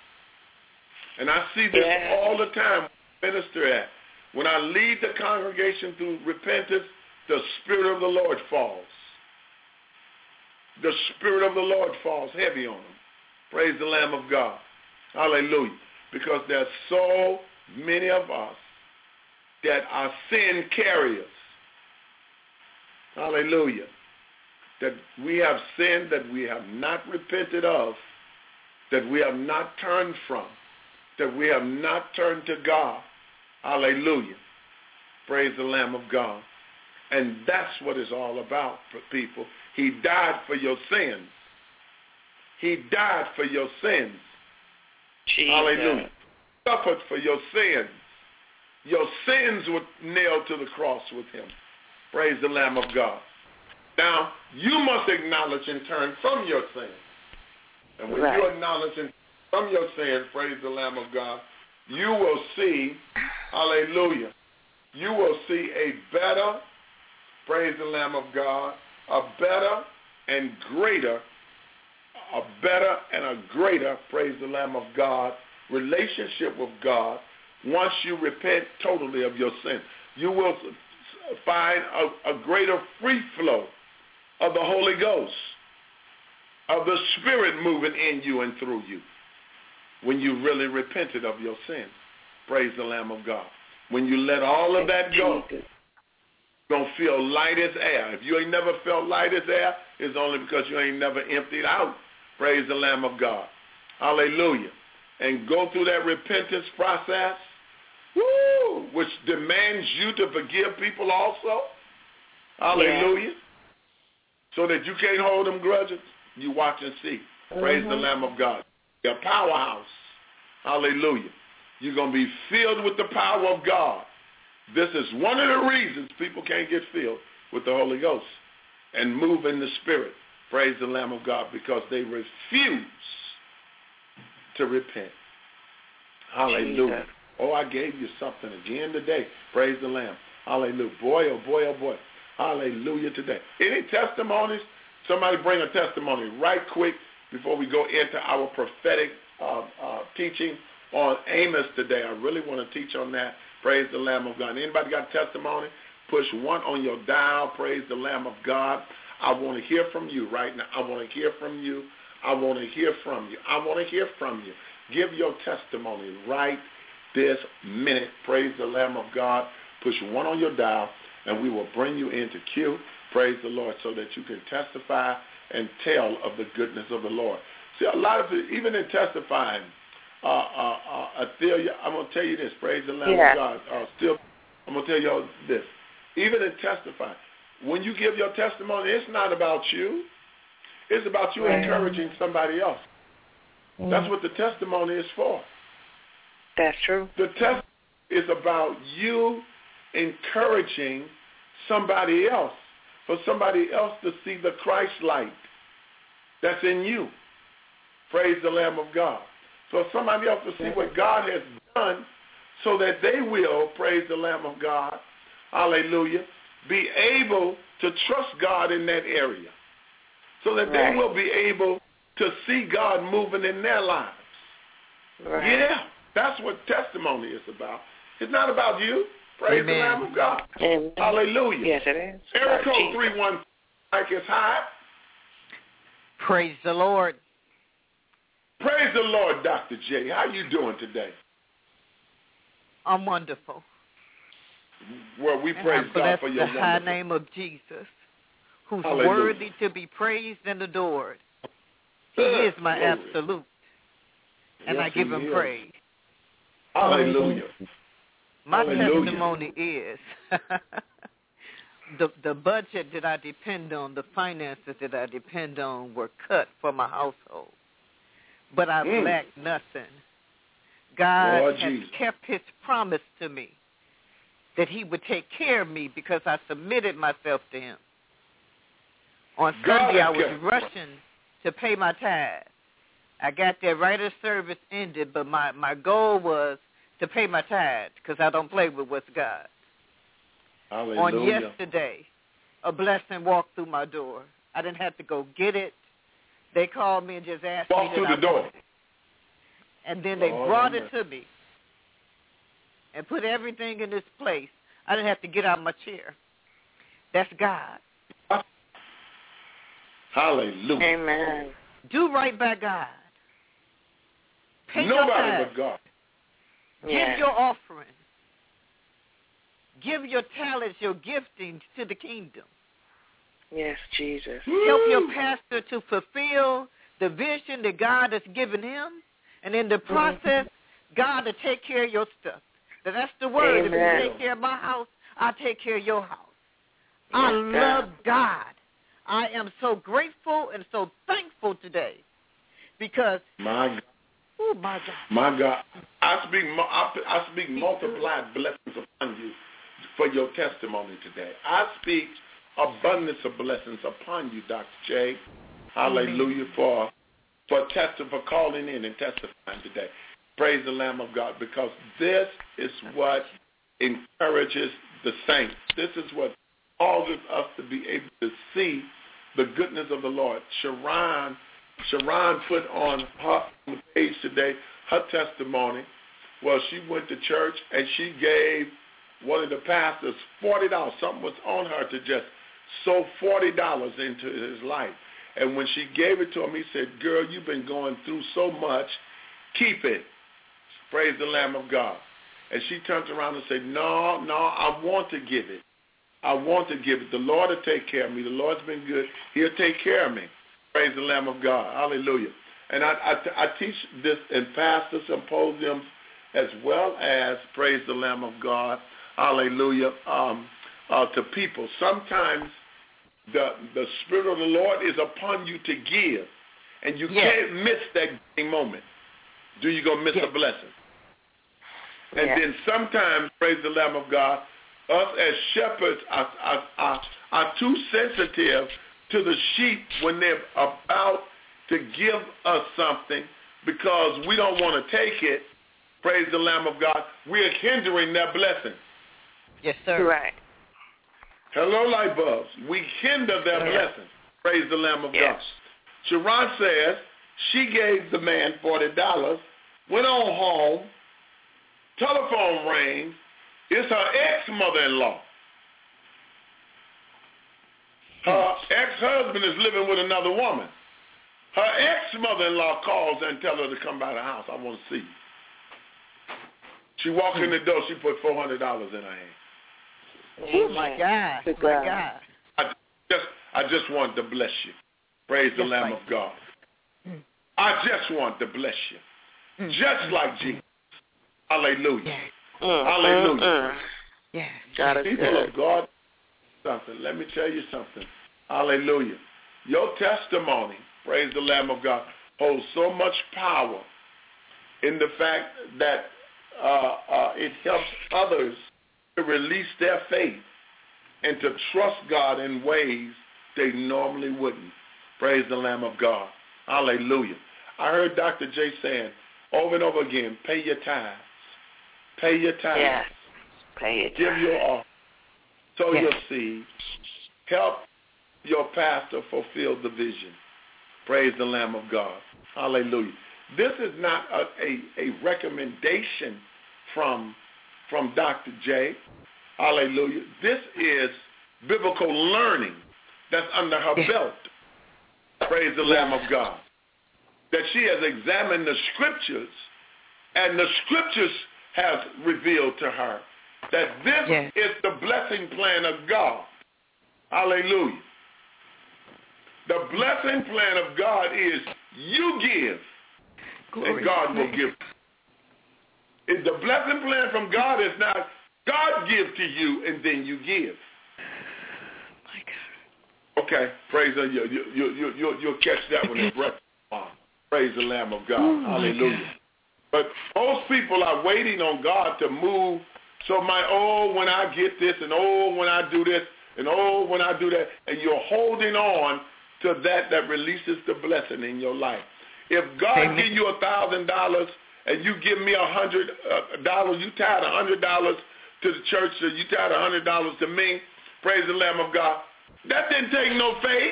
And I see this Yeah. all the time, minister at. When I lead the congregation through repentance, the Spirit of the Lord falls. The Spirit of the Lord falls heavy on them. Praise the Lamb of God. Hallelujah. Because there's so many of us that are sin carriers. Hallelujah. That we have sinned that we have not repented of, that we have not turned from, that we have not turned to God. Hallelujah. Praise the Lamb of God. And that's what it's all about for people. He died for your sins. He died for your sins. Jesus. Hallelujah. Suffered for your sins. your sins were nailed to the cross with him. Praise the Lamb of God. Now, you must acknowledge and turn from your sins. And when right. you acknowledge and from your sins, praise the Lamb of God, you will see, hallelujah, you will see a better, praise the Lamb of God, a better and greater, a better and a greater, praise the Lamb of God, relationship with God once you repent totally of your sin. You will find a, a greater free flow of the Holy Ghost, of the Spirit moving in you and through you when you really repented of your sin. Praise the Lamb of God. When you let all of that go, you're going to feel light as air. If you ain't never felt light as air, it's only because you ain't never emptied out. Praise the Lamb of God. Hallelujah. And go through that repentance process, woo, which demands you to forgive people also. Hallelujah. Yeah. So that you can't hold them grudges. You watch and see. Praise mm-hmm. the Lamb of God. You're a powerhouse. Hallelujah. You're going to be filled with the power of God. This is one of the reasons people can't get filled with the Holy Ghost and move in the Spirit. Praise the Lamb of God, because they refuse to repent. Hallelujah. Jesus. Oh, I gave you something again today. Praise the Lamb. Hallelujah. Boy, oh boy, oh boy. Hallelujah today. Any testimonies? Somebody bring a testimony right quick before we go into our prophetic uh, uh, teaching on Amos today. I really want to teach on that. Praise the Lamb of God. Anybody got a testimony? Push one on your dial. Praise the Lamb of God. I want to hear from you right now. I want to hear from you. I want to hear from you. I want to hear from you. Give your testimony right this minute. Praise the Lamb of God. Push one on your dial, and we will bring you into queue. Praise the Lord, so that you can testify and tell of the goodness of the Lord. See, a lot of it, even in testifying, uh, uh, uh, Athelia, I'm going to tell you this. Praise the Lamb yeah. of God. Uh, still, I'm going to tell you all this. Even in testifying, when you give your testimony, it's not about you. It's about you right. encouraging somebody else. Mm. That's what the testimony is for. That's true. The test is about you encouraging somebody else, for somebody else to see the Christ light that's in you. Praise the Lamb of God. For somebody else to see what God has done, so that they will, praise the Lamb of God, hallelujah, be able to trust God in that area, so that right. they will be able to see God moving in their lives. Right. Yeah, that's what testimony is about. It's not about you. Praise Amen. The Lamb of God. Amen. Hallelujah. Yes, it is. Area code three one, Mike is high. Praise the Lord. Praise the Lord, Doctor J. How you doing today? I'm wonderful. Well, we praise God for your the wonderful. high name of Jesus, who's Hallelujah. worthy to be praised and adored. He is my Glory. absolute, and yes, I give him is. praise. Hallelujah. My Hallelujah. testimony is the the budget that I depend on, the finances that I depend on were cut for my household. But I've mm. lacked nothing. God Lord has Jesus. kept his promise to me that he would take care of me because I submitted myself to him. On God Sunday, I was kept. rushing to pay my tithe. I got there right as service ended, but my, my goal was to pay my tithe because I don't play with what's God. Hallelujah. On yesterday, a blessing walked through my door. I didn't have to go get it. They called me and just asked Walk me through that the I door. wanted it. And then they Lord, brought amen. it to me and put everything in this place. I didn't have to get out of my chair. That's God. Hallelujah. Amen. Do right by God. Pay Nobody your tithe. but God. Give Yeah. your offering. Give your talents, your giftings to the kingdom. Yes, Jesus. Help your pastor to fulfill the vision that God has given him. And in the process, God to take care of your stuff. That's the word. Amen. If you take care of my house, I'll take care of your house. I Yes, love God. I am so grateful and so thankful today because, My God. oh, my God. My God. I speak, I, I speak multiplied blessings for your testimony today. I speak abundance of blessings upon you, Doctor J. Hallelujah, mm-hmm. for for testi- for calling in and testifying today. Praise the Lamb of God, because this is what encourages the saints. This is what causes us to be able to see the goodness of the Lord. Sharon, Sharon put on her on the page today her testimony. Well, she went to church and she gave one of the pastors forty dollars. Something was on her to just sow forty dollars into his life. And when she gave it to him, he said, girl, you've been going through so much. Keep it. Praise the Lamb of God. And she turns around and said, no, no, I want to give it. I want to give it. The Lord will take care of me. The Lord's been good. He'll take care of me. Praise the Lamb of God. Hallelujah. And I, I, I teach this in pastor symposiums as well as, praise the Lamb of God, hallelujah, um, uh, to people. Sometimes the the Spirit of the Lord is upon you to give, and you yes. can't miss that moment. Do you go miss yes. a blessing? And yes. then sometimes, praise the Lamb of God, us as shepherds are, are, are, are too sensitive to the sheep when they're about to give us something because we don't want to take it. Praise the Lamb of God. We are hindering their blessing. Yes, sir. Right. Hello, light bulbs. We hinder their yes. blessing. Praise the Lamb of yes. God. Sharon says she gave the man forty dollars, went on home, telephone rings. It's her ex-mother-in-law. Her ex-husband is living with another woman. Her ex-mother-in-law calls and tells her to come by the house. I want to see you. She walked in the door. She put four hundred dollars in her hand. Oh, my God. My God. I just, I just want to bless you. Praise the just Lamb like of God. Mm. I just want to bless you. Mm. Just mm. like Jesus. Hallelujah. Yeah. Mm. Hallelujah. Mm. Yeah. God People good. of God, something. Let me tell you something. Hallelujah. Your testimony, praise the Lamb of God, holds so much power in the fact that uh, uh, it helps others to release their faith and to trust God in ways they normally wouldn't. Praise the Lamb of God. Hallelujah. I heard Doctor J saying over and over again, pay your tithes. Pay your tithes. Yes. Pay your tithes. Give your offering. Sow yes. your seed. Help your pastor fulfill the vision. Praise the Lamb of God. Hallelujah. This is not a, a, a recommendation from, from Doctor J. Hallelujah. This is biblical learning that's under her yes. belt. Praise the Lamb of God. That she has examined the scriptures, and the scriptures have revealed to her that this yes. is the blessing plan of God. Hallelujah. The blessing plan of God is you give, Glory and God will give. If the blessing plan from God is not God give to you and then you give. My God. Okay, praise the you you you you you'll, you'll catch that one in breath. Praise the Lamb of God. Oh, hallelujah. But most people are waiting on God to move. So my, oh, when I get this, and oh, when I do this, and oh, when I do that, and you're holding on to that that releases the blessing in your life. If God Amen. Give you a thousand dollars and you give me a hundred dollars, you tied a hundred dollars to the church, or you tied a hundred dollars to me. Praise the Lamb of God. That didn't take no faith.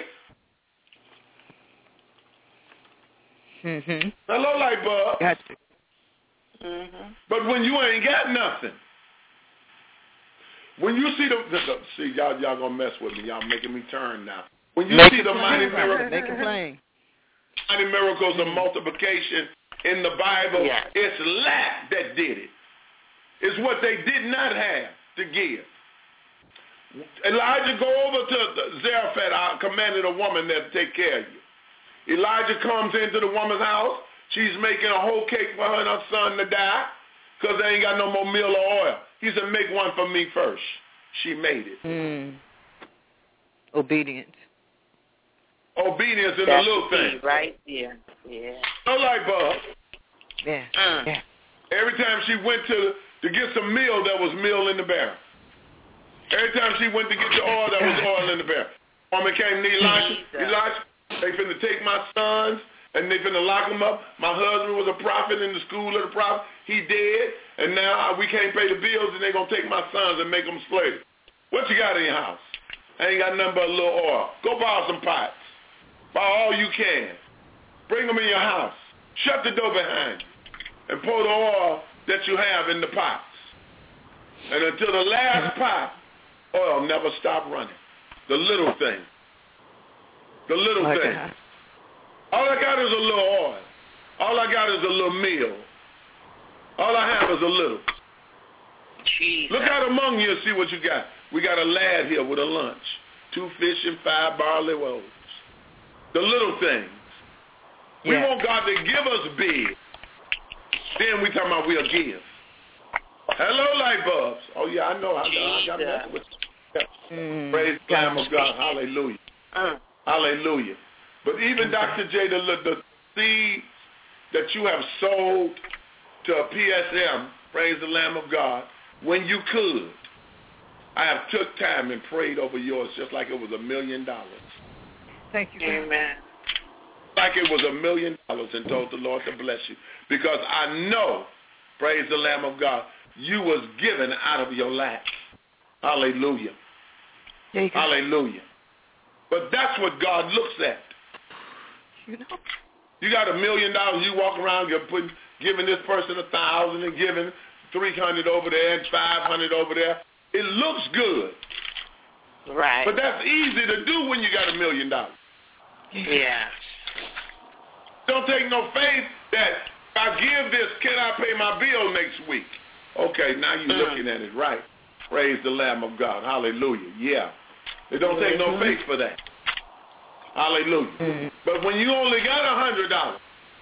Mm-hmm. Hello, light bulb. Gotcha. Mm-hmm. But when you ain't got nothing, when you see the, the, the see y'all y'all gonna mess with me. Y'all making me turn now. When you make see the mighty miracles, make it plain. Mighty miracles of multiplication in the Bible, yes. it's lack that did it. It's what they did not have to give. Elijah go over to Zarephath. I commanded a woman there to take care of you. Elijah comes into the woman's house. She's making a whole cake for her and her son to die because they ain't got no more meal or oil. He said, make one for me first. She made it. Mm. Obedience. Obedience in That's the little thing. Right there. Yeah. No light bulb. Yeah. Mm. yeah. Every time she went to to get some meal, there was meal in the barrel. Every time she went to get the oil, there was oil in the barrel. Woman came to Elisha. Elisha, they finna take my sons, and they finna lock them up. My husband was a prophet in the school of the prophet. He dead, and now we can't pay the bills, and they going to take my sons and make them slaves. What you got in your house? I ain't got nothing but a little oil. Go borrow some pots. Buy all you can. Bring them in your house. Shut the door behind you, and pour the oil that you have in the pots. And until the last pot, oil never stop running. The little thing. The little My thing. God. All I got is a little oil. All I got is a little meal. All I have is a little. Jesus. Look out among you and see what you got. We got a lad here with a lunch. Two fish and five barley loaves. The little things. We Yeah. want God to give us big. Then we talking about we'll give. Hello, light bulbs. Oh, yeah, I know. I, I got messing with you. Mm. Praise the Lamb of God. Hallelujah. Mm. Hallelujah. But even Doctor J, the, the seed that you have sold to a P S M, praise the Lamb of God, when you could, I have took time and prayed over yours just like it was a million dollars. Thank you. Amen. Like it was a million dollars and told the Lord to bless you. Because I know, praise the Lamb of God, you was given out of your lack. Hallelujah. You Hallelujah. But that's what God looks at. You know. You got a million dollars, you walk around, you're putting, giving this person a thousand and giving three hundred over there and five hundred over there. It looks good. Right. But that's easy to do when you got a million dollars. Yeah. Don't take no faith that if I give this, can I pay my bill next week? Okay, now you're Mm. looking at it right. Praise the Lamb of God. Hallelujah. Yeah. It don't take no faith for that. Hallelujah. Mm. But when you only got a hundred dollars,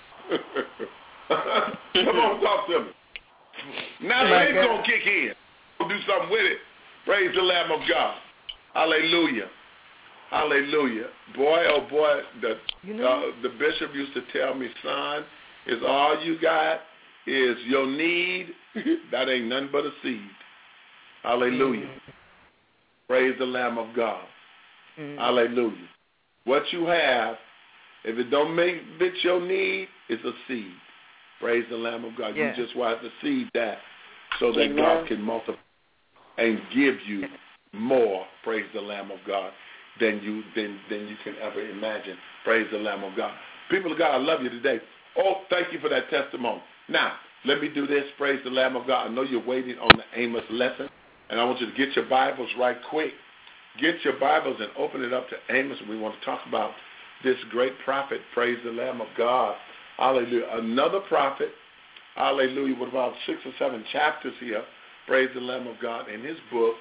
come on, talk to me. Now My faith God. gonna kick in. Do something with it. Praise the Lamb of God. Hallelujah. Hallelujah. Boy, oh boy, the You know? uh, the bishop used to tell me, son, is all you got is your need. That ain't nothing but a seed. Hallelujah. Mm. Praise the Lamb of God. Mm. Hallelujah. What you have, if it don't make fit your need, it's a seed. Praise the Lamb of God. Yeah. You just want to seed that so that Amen. God can multiply and give you more, praise the Lamb of God, than you than, than you can ever imagine. Praise the Lamb of God. People of God, I love you today. Oh, thank you for that testimony. Now, let me do this. Praise the Lamb of God. I know you're waiting on the Amos lesson, and I want you to get your Bibles right quick. Get your Bibles and open it up to Amos. We want to talk about this great prophet, praise the Lamb of God. Hallelujah. Another prophet, hallelujah, with about six or seven chapters here, praise the Lamb of God, in his book.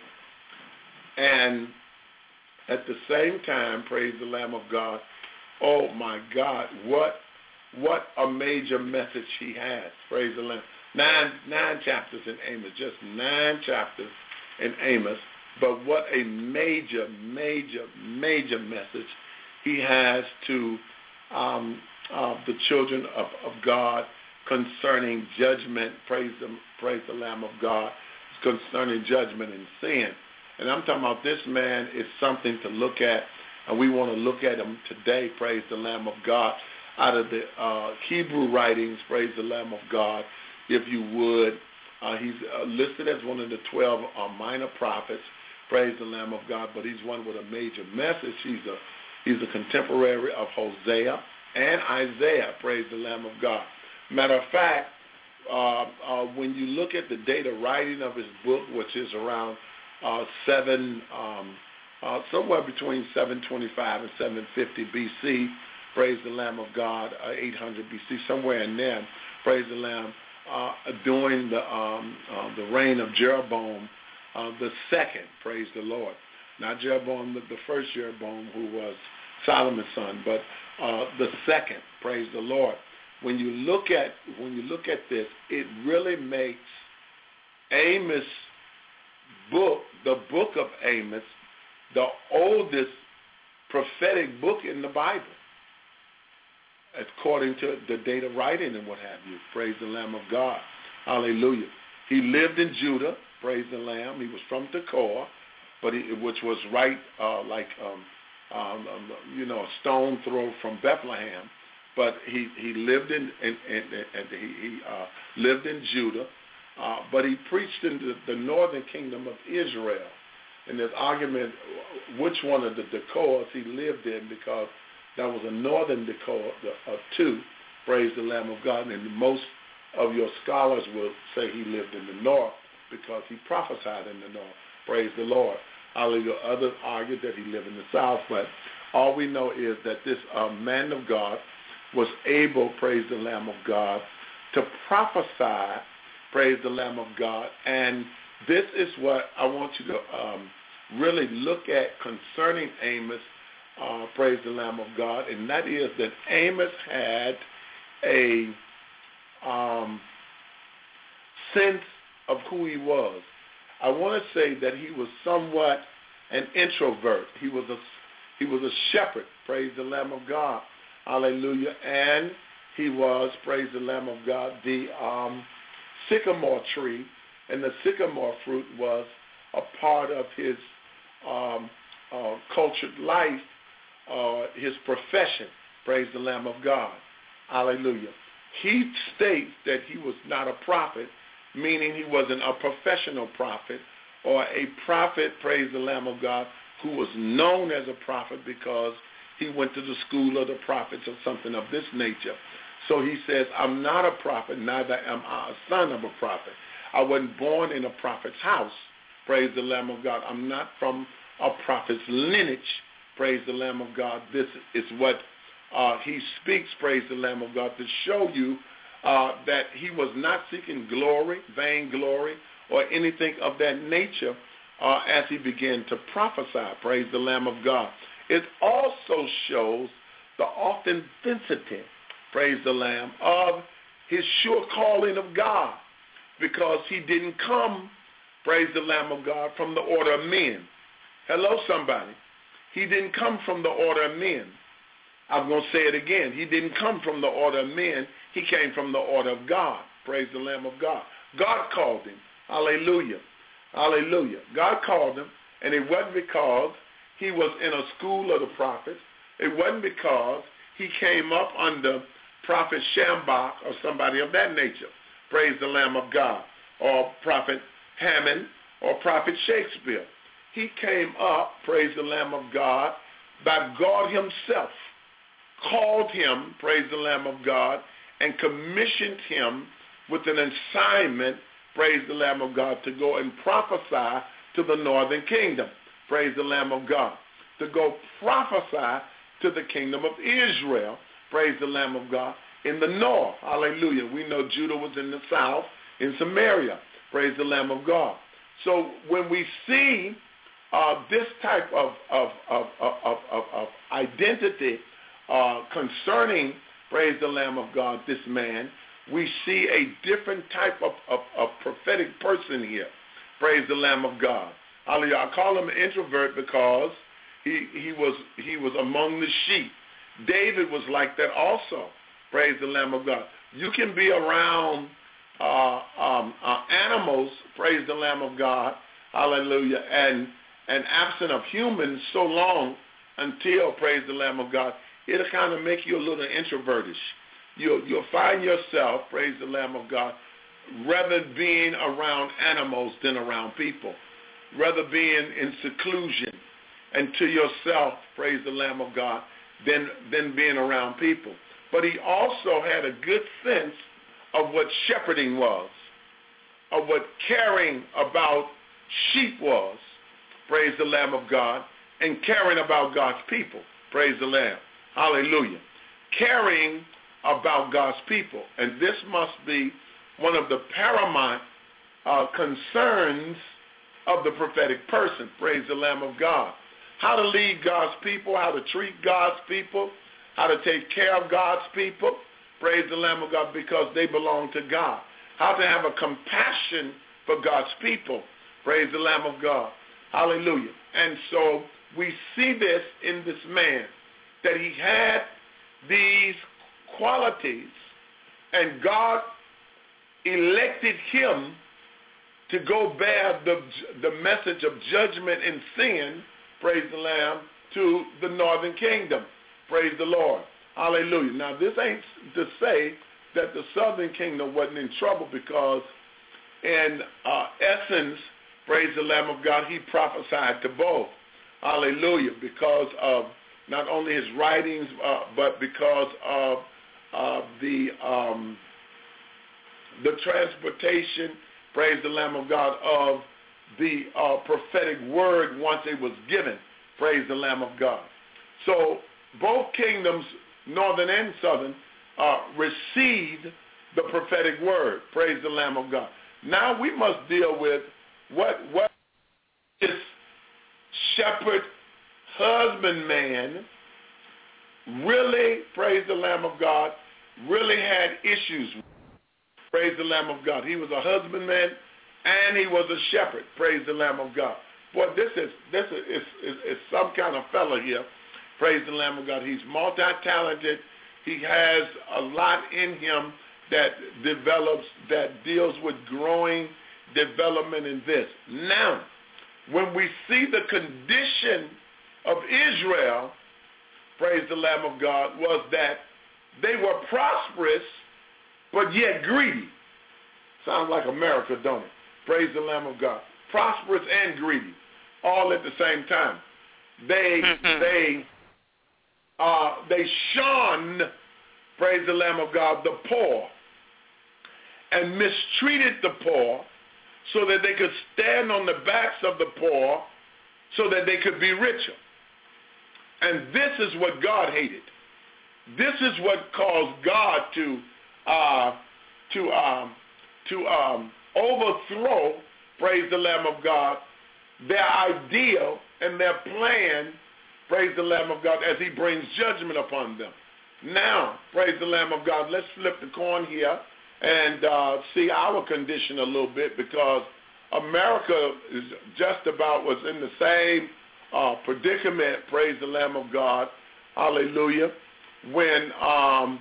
And at the same time, praise the Lamb of God, oh my God, what what a major message he has. Praise the Lamb. Nine nine chapters in Amos, just nine chapters in Amos, but what a major, major, major message he has to um, uh, the children of, of God concerning judgment. Praise the, praise the Lamb of God, concerning judgment and sin. And I'm talking about this man is something to look at, and we want to look at him today, praise the Lamb of God, out of the uh, Hebrew writings, praise the Lamb of God, if you would. Uh, he's uh, listed as one of the twelve uh, minor prophets, praise the Lamb of God, but he's one with a major message. He's a, he's a contemporary of Hosea and Isaiah, praise the Lamb of God. Matter of fact, uh, uh, when you look at the date of writing of his book, which is around Uh, seven, um, uh, somewhere between seven twenty-five and seven fifty B C, praise the Lamb of God, uh, eight hundred B C, somewhere in there, praise the Lamb, uh, during the um, uh, the reign of Jeroboam uh, the second, praise the Lord. Not Jeroboam, the, the first Jeroboam, who was Solomon's son, but uh, the second, praise the Lord. When you look at when you look at this, it really makes Amos' book, the book of Amos, the oldest prophetic book in the Bible, according to the date of writing and what have you. Praise the Lamb of God. Hallelujah. He lived in Judah. Praise the Lamb. He was from Tekoa. but he, which was right uh, like um, um, um, you know a stone throw from Bethlehem. But he, he lived in, in, in, in he, he uh, lived in Judah, uh, but he preached in the, the northern kingdom of Israel. And there's argument which one of the Dakotas he lived in, because there was a northern Dakota of two, praise the Lamb of God, and most of your scholars will say he lived in the north because he prophesied in the north. Praise the Lord. Hallelujah. Others argue that he lived in the south, but all we know is that this uh, man of God was able, praise the Lamb of God, to prophesy, praise the Lamb of God. And this is what I want you to um, really look at concerning Amos, uh, praise the Lamb of God, and that is that Amos had a um, sense of who he was. I want to say that he was somewhat an introvert. He was a, he was a shepherd, praise the Lamb of God. Hallelujah. And he was, praise the Lamb of God, the um, sycamore tree, and the sycamore fruit was a part of his um, uh, cultured life, uh, his profession, praise the Lamb of God. Hallelujah. He states that he was not a prophet, meaning he wasn't a professional prophet or a prophet, praise the Lamb of God, who was known as a prophet because he went to the school of the prophets or something of this nature. So he says, I'm not a prophet, neither am I a son of a prophet. I wasn't born in a prophet's house, praise the Lamb of God. I'm not from a prophet's lineage, praise the Lamb of God. This is what uh, he speaks, praise the Lamb of God, to show you uh, that he was not seeking glory, vain glory, or anything of that nature uh, as he began to prophesy, praise the Lamb of God. It also shows the authenticity, praise the Lamb, of his sure calling of God, because he didn't come, praise the Lamb of God, from the order of men. Hello, somebody. He didn't come from the order of men. I'm going to say it again. He didn't come from the order of men. He came from the order of God, praise the Lamb of God. God called him. Hallelujah. Hallelujah. God called him, and it wasn't because he was in a school of the prophets. It wasn't because he came up under Prophet Shambach or somebody of that nature, praise the Lamb of God, or Prophet Hammond or Prophet Shakespeare. He came up, praise the Lamb of God, by God himself, called him, praise the Lamb of God, and commissioned him with an assignment, praise the Lamb of God, to go and prophesy to the northern kingdom. Praise the Lamb of God. To go prophesy to the kingdom of Israel. Praise the Lamb of God. In the north. Hallelujah. We know Judah was in the south, in Samaria. Praise the Lamb of God. So when we see uh, this type of, of, of, of, of, of identity uh, concerning, praise the Lamb of God, this man, we see a different type of, of, of prophetic person here. Praise the Lamb of God. Hallelujah. I call him an introvert because he, he was he was among the sheep. David was like that also. Praise the Lamb of God. You can be around uh, um, uh, animals, praise the Lamb of God, hallelujah, and, and absent of humans so long until, praise the Lamb of God, it'll kind of make you a little introvertish. You'll, you'll find yourself, praise the Lamb of God, rather being around animals than around people. Rather being in seclusion and to yourself, praise the Lamb of God, than, than being around people. But he also had a good sense of what shepherding was, of what caring about sheep was, praise the Lamb of God, and caring about God's people, praise the Lamb. Hallelujah. Caring about God's people. And this must be one of the paramount uh, concerns of the prophetic person, praise the Lamb of God. How to lead God's people, how to treat God's people, how to take care of God's people, praise the Lamb of God, because they belong to God. How to have a compassion for God's people, praise the Lamb of God. Hallelujah. And so we see this in this man, that he had these qualities, and God elected him to go bear the, the message of judgment and sin, praise the Lamb, to the northern kingdom. Praise the Lord. Hallelujah. Now, this ain't to say that the southern kingdom wasn't in trouble, because in uh, essence, praise the Lamb of God, he prophesied to both. Hallelujah. Because of not only his writings, uh, but because of uh, the um, the transportation, praise the Lamb of God, of the uh, prophetic word once it was given. Praise the Lamb of God. So both kingdoms, northern and southern, uh, received the prophetic word. Praise the Lamb of God. Now we must deal with what what this shepherd husbandman really, praise the Lamb of God, really had issues with. Praise the Lamb of God. He was a husbandman and he was a shepherd. Praise the Lamb of God. Boy, this is this is, is, is, is some kind of fellow here. Praise the Lamb of God. He's multi-talented. He has a lot in him that develops, that deals with growing development in this. Now, when we see the condition of Israel, praise the Lamb of God, was that they were prosperous, but yet greedy. Sounds like America, don't it? Praise the Lamb of God. Prosperous and greedy, all at the same time. They they uh, they shunned, praise the Lamb of God, the poor, and mistreated the poor so that they could stand on the backs of the poor so that they could be richer. And this is what God hated. This is what caused God to uh, to um, to um, overthrow, praise the Lamb of God, their ideal and their plan, praise the Lamb of God, as he brings judgment upon them. Now, praise the Lamb of God, let's flip the coin here and uh, see our condition a little bit, because America is just about was in the same uh, predicament, praise the Lamb of God, hallelujah, when um,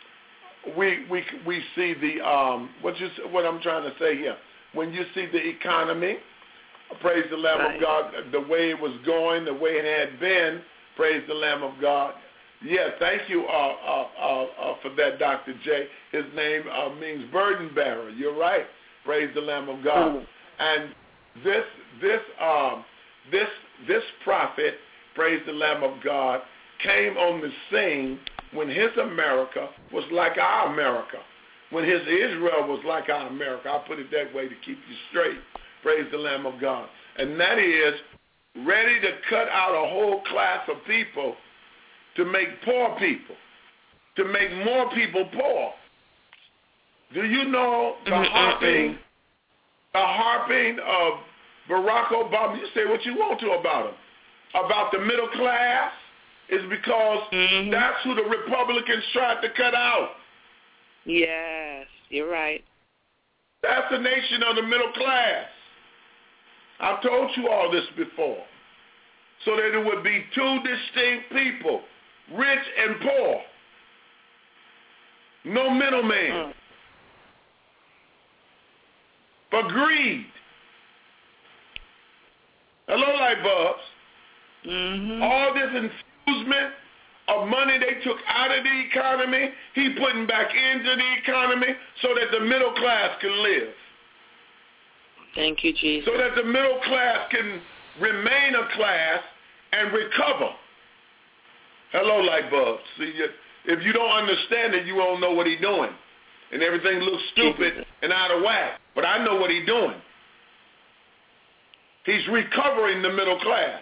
we we we see the um, what you what I'm trying to say here. When you see the economy, praise the Lamb right. of God, the way it was going, the way it had been, praise the Lamb of God. Yeah, thank you uh, uh, uh, uh, for that, Doctor J. His name uh, means burden bearer. You're right. Praise the Lamb of God. Mm. And this this um, this this prophet, praise the Lamb of God, came on the scene when his America was like our America, when his Israel was like our America. I'll put it that way to keep you straight. Praise the Lamb of God. And that is ready to cut out a whole class of people to make poor people, to make more people poor. Do you know the harping, the harping of Barack Obama? You say what you want to about him, about the middle class, is because mm-hmm. that's who the Republicans tried to cut out. Yes, you're right. That's the nation of the middle class. I've told you all this before. So that it would be two distinct people, rich and poor. No middleman. Mm. For greed. Hello, light bulbs. Mm-hmm. All this infusement of money they took out of the economy, he putting back into the economy so that the middle class can live. Thank you, Jesus. So that the middle class can remain a class and recover. Hello, light bulbs. See, if you don't understand it, you won't know what he's doing. And everything looks stupid Jesus. and out of whack. But I know what he's doing. He's recovering the middle class.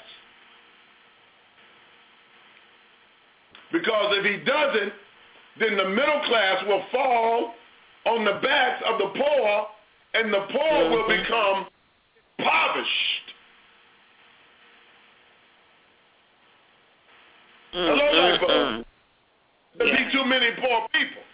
Because if he doesn't, then the middle class will fall on the backs of the poor, and the poor mm-hmm. will become impoverished. Mm-hmm. Hello, light bulb. There'll yeah. be too many poor people.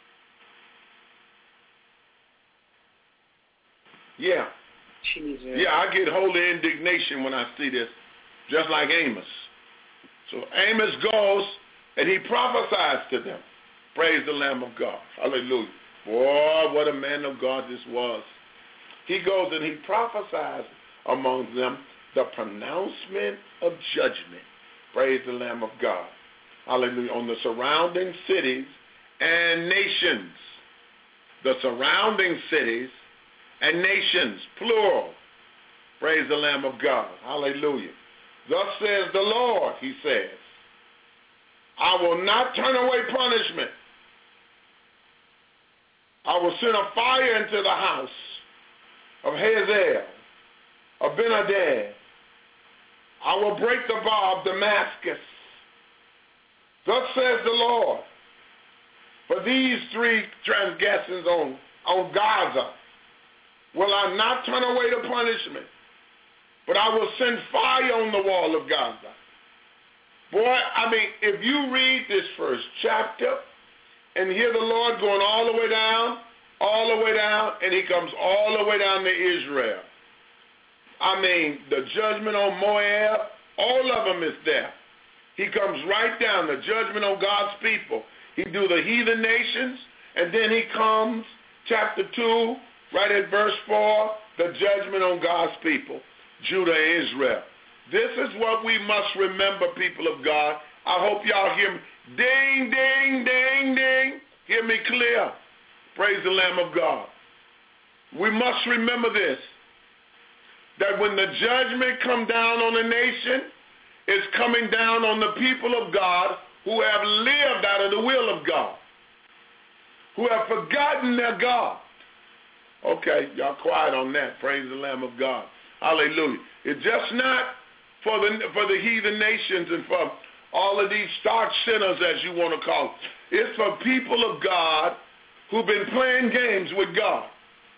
Yeah. Jesus. Yeah, I get holy indignation when I see this, just like Amos. So Amos goes and he prophesies to them. Praise the Lamb of God. Hallelujah. Boy, what a man of God this was. he goes and he prophesies among them the pronouncement of judgment. Praise the Lamb of God. Hallelujah. On the surrounding cities and nations. The surrounding cities and nations, plural. Praise the Lamb of God. Hallelujah. Thus says the Lord, he says, I will not turn away punishment. I will send a fire into the house of Hazael, of Ben-Hadad. I will break the bar of Damascus. Thus says the Lord, for these three transgressions on, on Gaza will I not turn away the punishment, but I will send fire on the wall of Gaza. Boy, I mean, if you read this first chapter and hear the Lord going all the way down, all the way down, and he comes all the way down to Israel. I mean, the judgment on Moab, all of them is there. He comes right down, the judgment on God's people. He do the heathen nations, and then he comes, chapter two, right at verse four, the judgment on God's people, Judah and Israel. This is what we must remember, people of God. I hope y'all hear me. Ding, ding, ding, ding. Hear me clear. Praise the Lamb of God. We must remember this, that when the judgment come down on a nation, it's coming down on the people of God who have lived out of the will of God, who have forgotten their God. Okay, y'all quiet on that. Praise the Lamb of God. Hallelujah. It's just not for the for the heathen nations and for all of these starch sinners, as you want to call it. It's for people of God who've been playing games with God,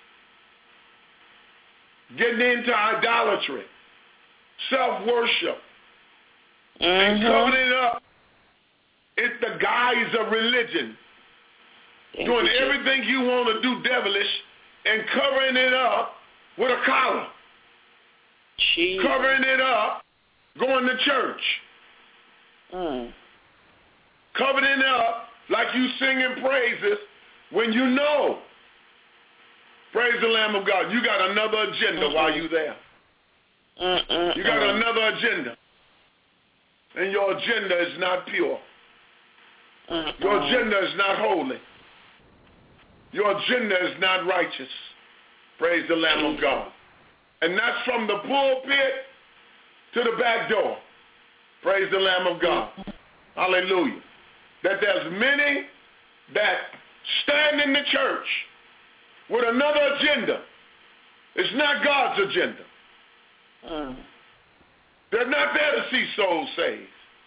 getting into idolatry, self-worship, mm-hmm. and covering it up. It's the guise of religion, Thank doing you. everything you want to do devilish and covering it up with a collar, Jeez. covering it up, going to church, mm. covering it up like you singing praises when you know, praise the Lamb of God, you got another agenda mm-hmm. while you there. Mm-mm-mm. You got another agenda, and your agenda is not pure. Mm-mm. Your agenda is not holy. Your agenda is not righteous. Praise the Lamb of God. And that's from the pulpit to the back door. Praise the Lamb of God. Hallelujah. That there's many that stand in the church with another agenda. It's not God's agenda. Mm. They're not there to see souls saved.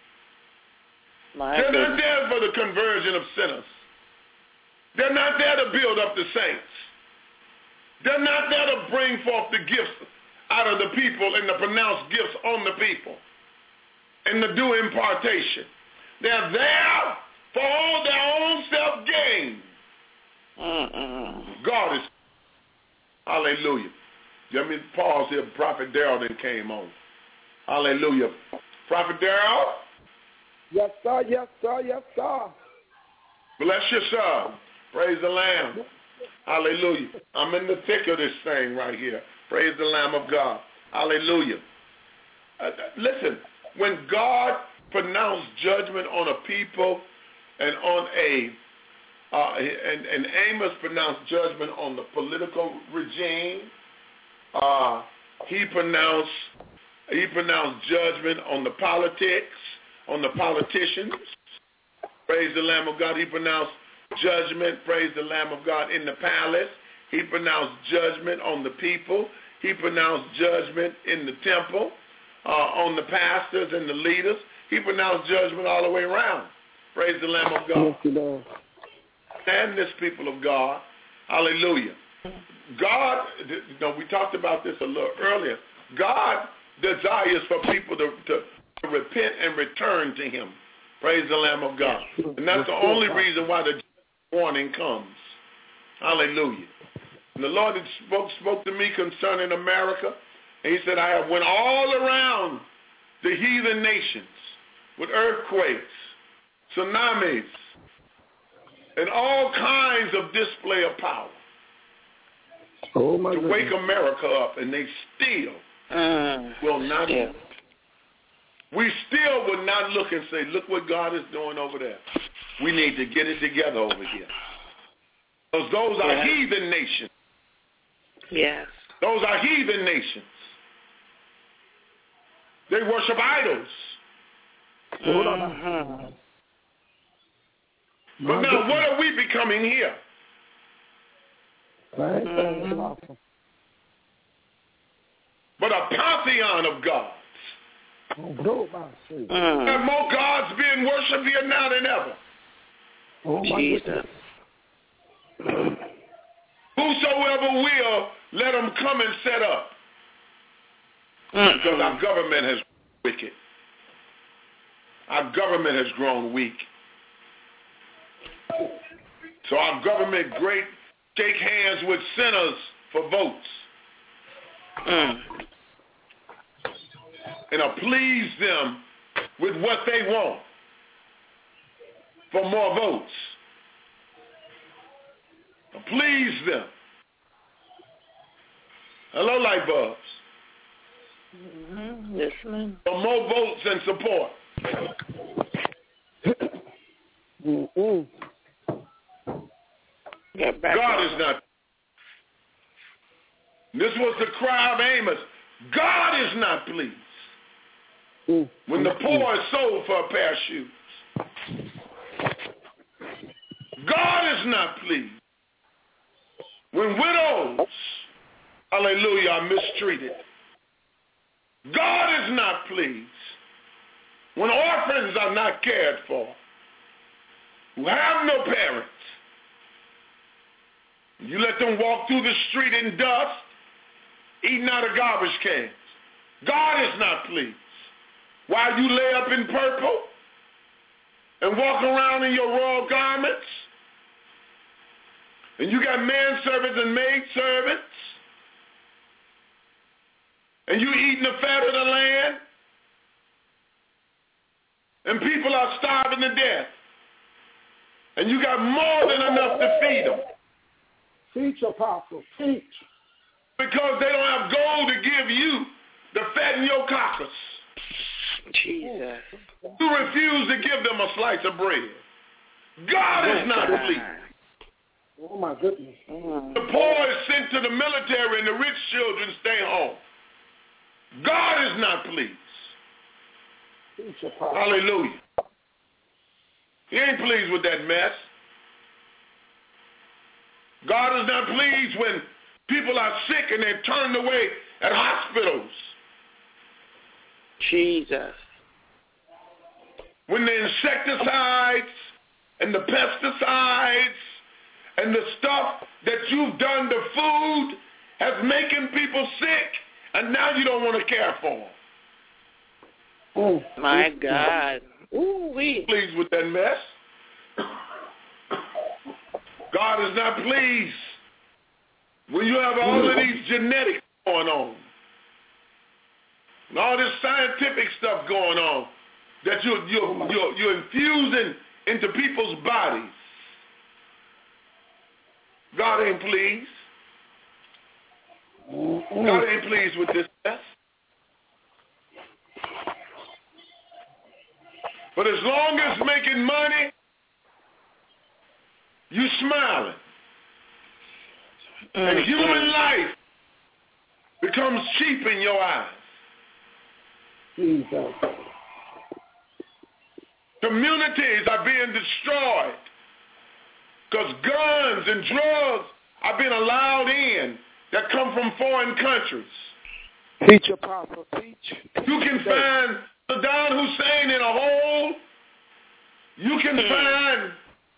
My They're goodness. not there for the conversion of sinners. They're not there to build up the saints. They're not there to bring forth the gifts out of the people and to pronounce gifts on the people and to do impartation. They're there for all their own self-gain. Mm-mm. God is, hallelujah. Let me pause here. Prophet Darrell then came on. Hallelujah. Prophet Darrell? Yes, sir. Yes, sir. Yes, sir. Bless you, sir. Praise the Lamb. Hallelujah. I'm in the thick of this thing right here. Praise the Lamb of God. Hallelujah. Uh, listen, when God pronounced judgment on a people and on a, uh, and, and Amos pronounced judgment on the political regime, uh, he pronounced, he pronounced judgment on the politics, on the politicians. Praise the Lamb of God. He pronounced judgment, praise the Lamb of God, in the palace. He pronounced judgment on the people. He pronounced judgment in the temple, uh, on the pastors and the leaders. He pronounced judgment all the way around. Praise the Lamb of God. Yes, and this people of God, hallelujah. God, you know, we talked about this a little earlier. God desires for people to, to, to repent and return to him. Praise the Lamb of God. And that's the only reason why the warning comes. Hallelujah. And the Lord had spoke, spoke to me concerning America, and he said, I have went all around the heathen nations with earthquakes, tsunamis, and all kinds of display of power. oh, my to goodness. wake America up, and they still Mm. will not. Yeah. We still will not look and say, look what God is doing over there. We need to get it together over here. Because those are Yeah. heathen nations. Yes. Those are heathen nations. They worship idols. Mm-hmm. But now what are we becoming here? Same thing, Mhm. Apostle. But a pantheon of gods. Oh, blow my shit. There Mm. are more gods being worshipped here now than ever. Oh, my Jesus. goodness. Whosoever will, let them come and set up. Because our Mm-mm. government has grown wicked. Our government has grown weak. So our government great shake hands with sinners for votes. Mm. And uh, please them with what they want for more votes. Uh, please them. Hello, light bulbs. Mm-hmm. Listening. For more votes and support. Mm-mm. Get back God on. is not. This was the cry of Amos. God is not pleased. Mm. When the poor is sold for a pair of shoes. God is not pleased. When widows, hallelujah, are mistreated. God is not pleased. When orphans are not cared for. Who have no parents. You let them walk through the street in dust, eating out of garbage cans. God is not pleased. While you lay up in purple and walk around in your royal garments, and you got manservants and maidservants, and you eating the fat of the land, and people are starving to death, and you got more than enough to feed them. Teach, Apostle, teach. Because they don't have gold to give you to fatten your carcass. Jesus. You refuse to give them a slice of bread. God is not pleased. Oh, my goodness. Mm. The poor is sent to the military and the rich children stay home. God is not pleased. Teach, Apostle. Hallelujah. He ain't pleased with that mess. God is not pleased when people are sick and they're turned away at hospitals. Jesus. When the insecticides and the pesticides and the stuff that you've done to food has making people sick, and now you don't want to care for them. Mm. My God. Ooh, we. Pleased with that mess. God is not pleased when you have all of these genetics going on and all this scientific stuff going on that you're, you're, you're, you're infusing into people's bodies. God ain't pleased. God ain't pleased with this mess. But as long as making money, you smiling. Mm-hmm. And human life becomes cheap in your eyes. Jesus. Communities are being destroyed because guns and drugs are being allowed in that come from foreign countries. Teach, Apostle, teach. You can find Saddam Hussein in a hole. You can find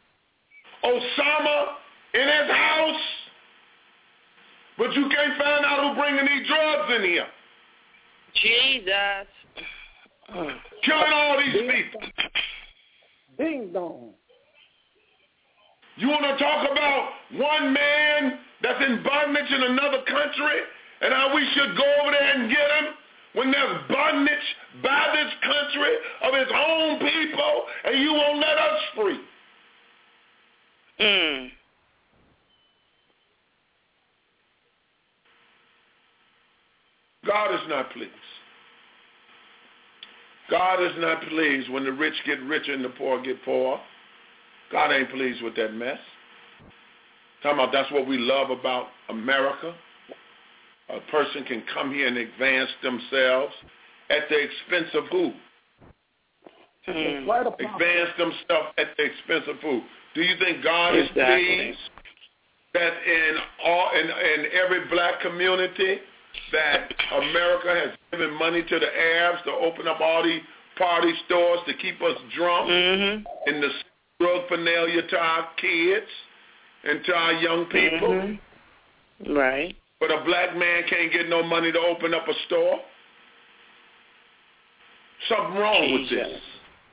Osama in his house. But you can't find out who's bringing these drugs in here. Jesus. Killing all these people. Ding dong. You want to talk about one man that's in bondage in another country and how we should go over there and get him when there's bondage by this country of his own people and you won't let us free? Mm. God is not pleased. God is not pleased when the rich get richer and the poor get poorer. God ain't pleased with that mess. Talking about that's what we love about America. A person can come here and advance themselves at the expense of who? Mm. Advance themselves at the expense of who? Do you think God exactly. is pleased that in all in, in every black community that America has given money to the Arabs to open up all these party stores to keep us drunk mm-hmm. and the drug paraphernalia to our kids and to our young people? Mm-hmm. Right. But a black man can't get no money to open up a store? Something wrong Jesus. with this.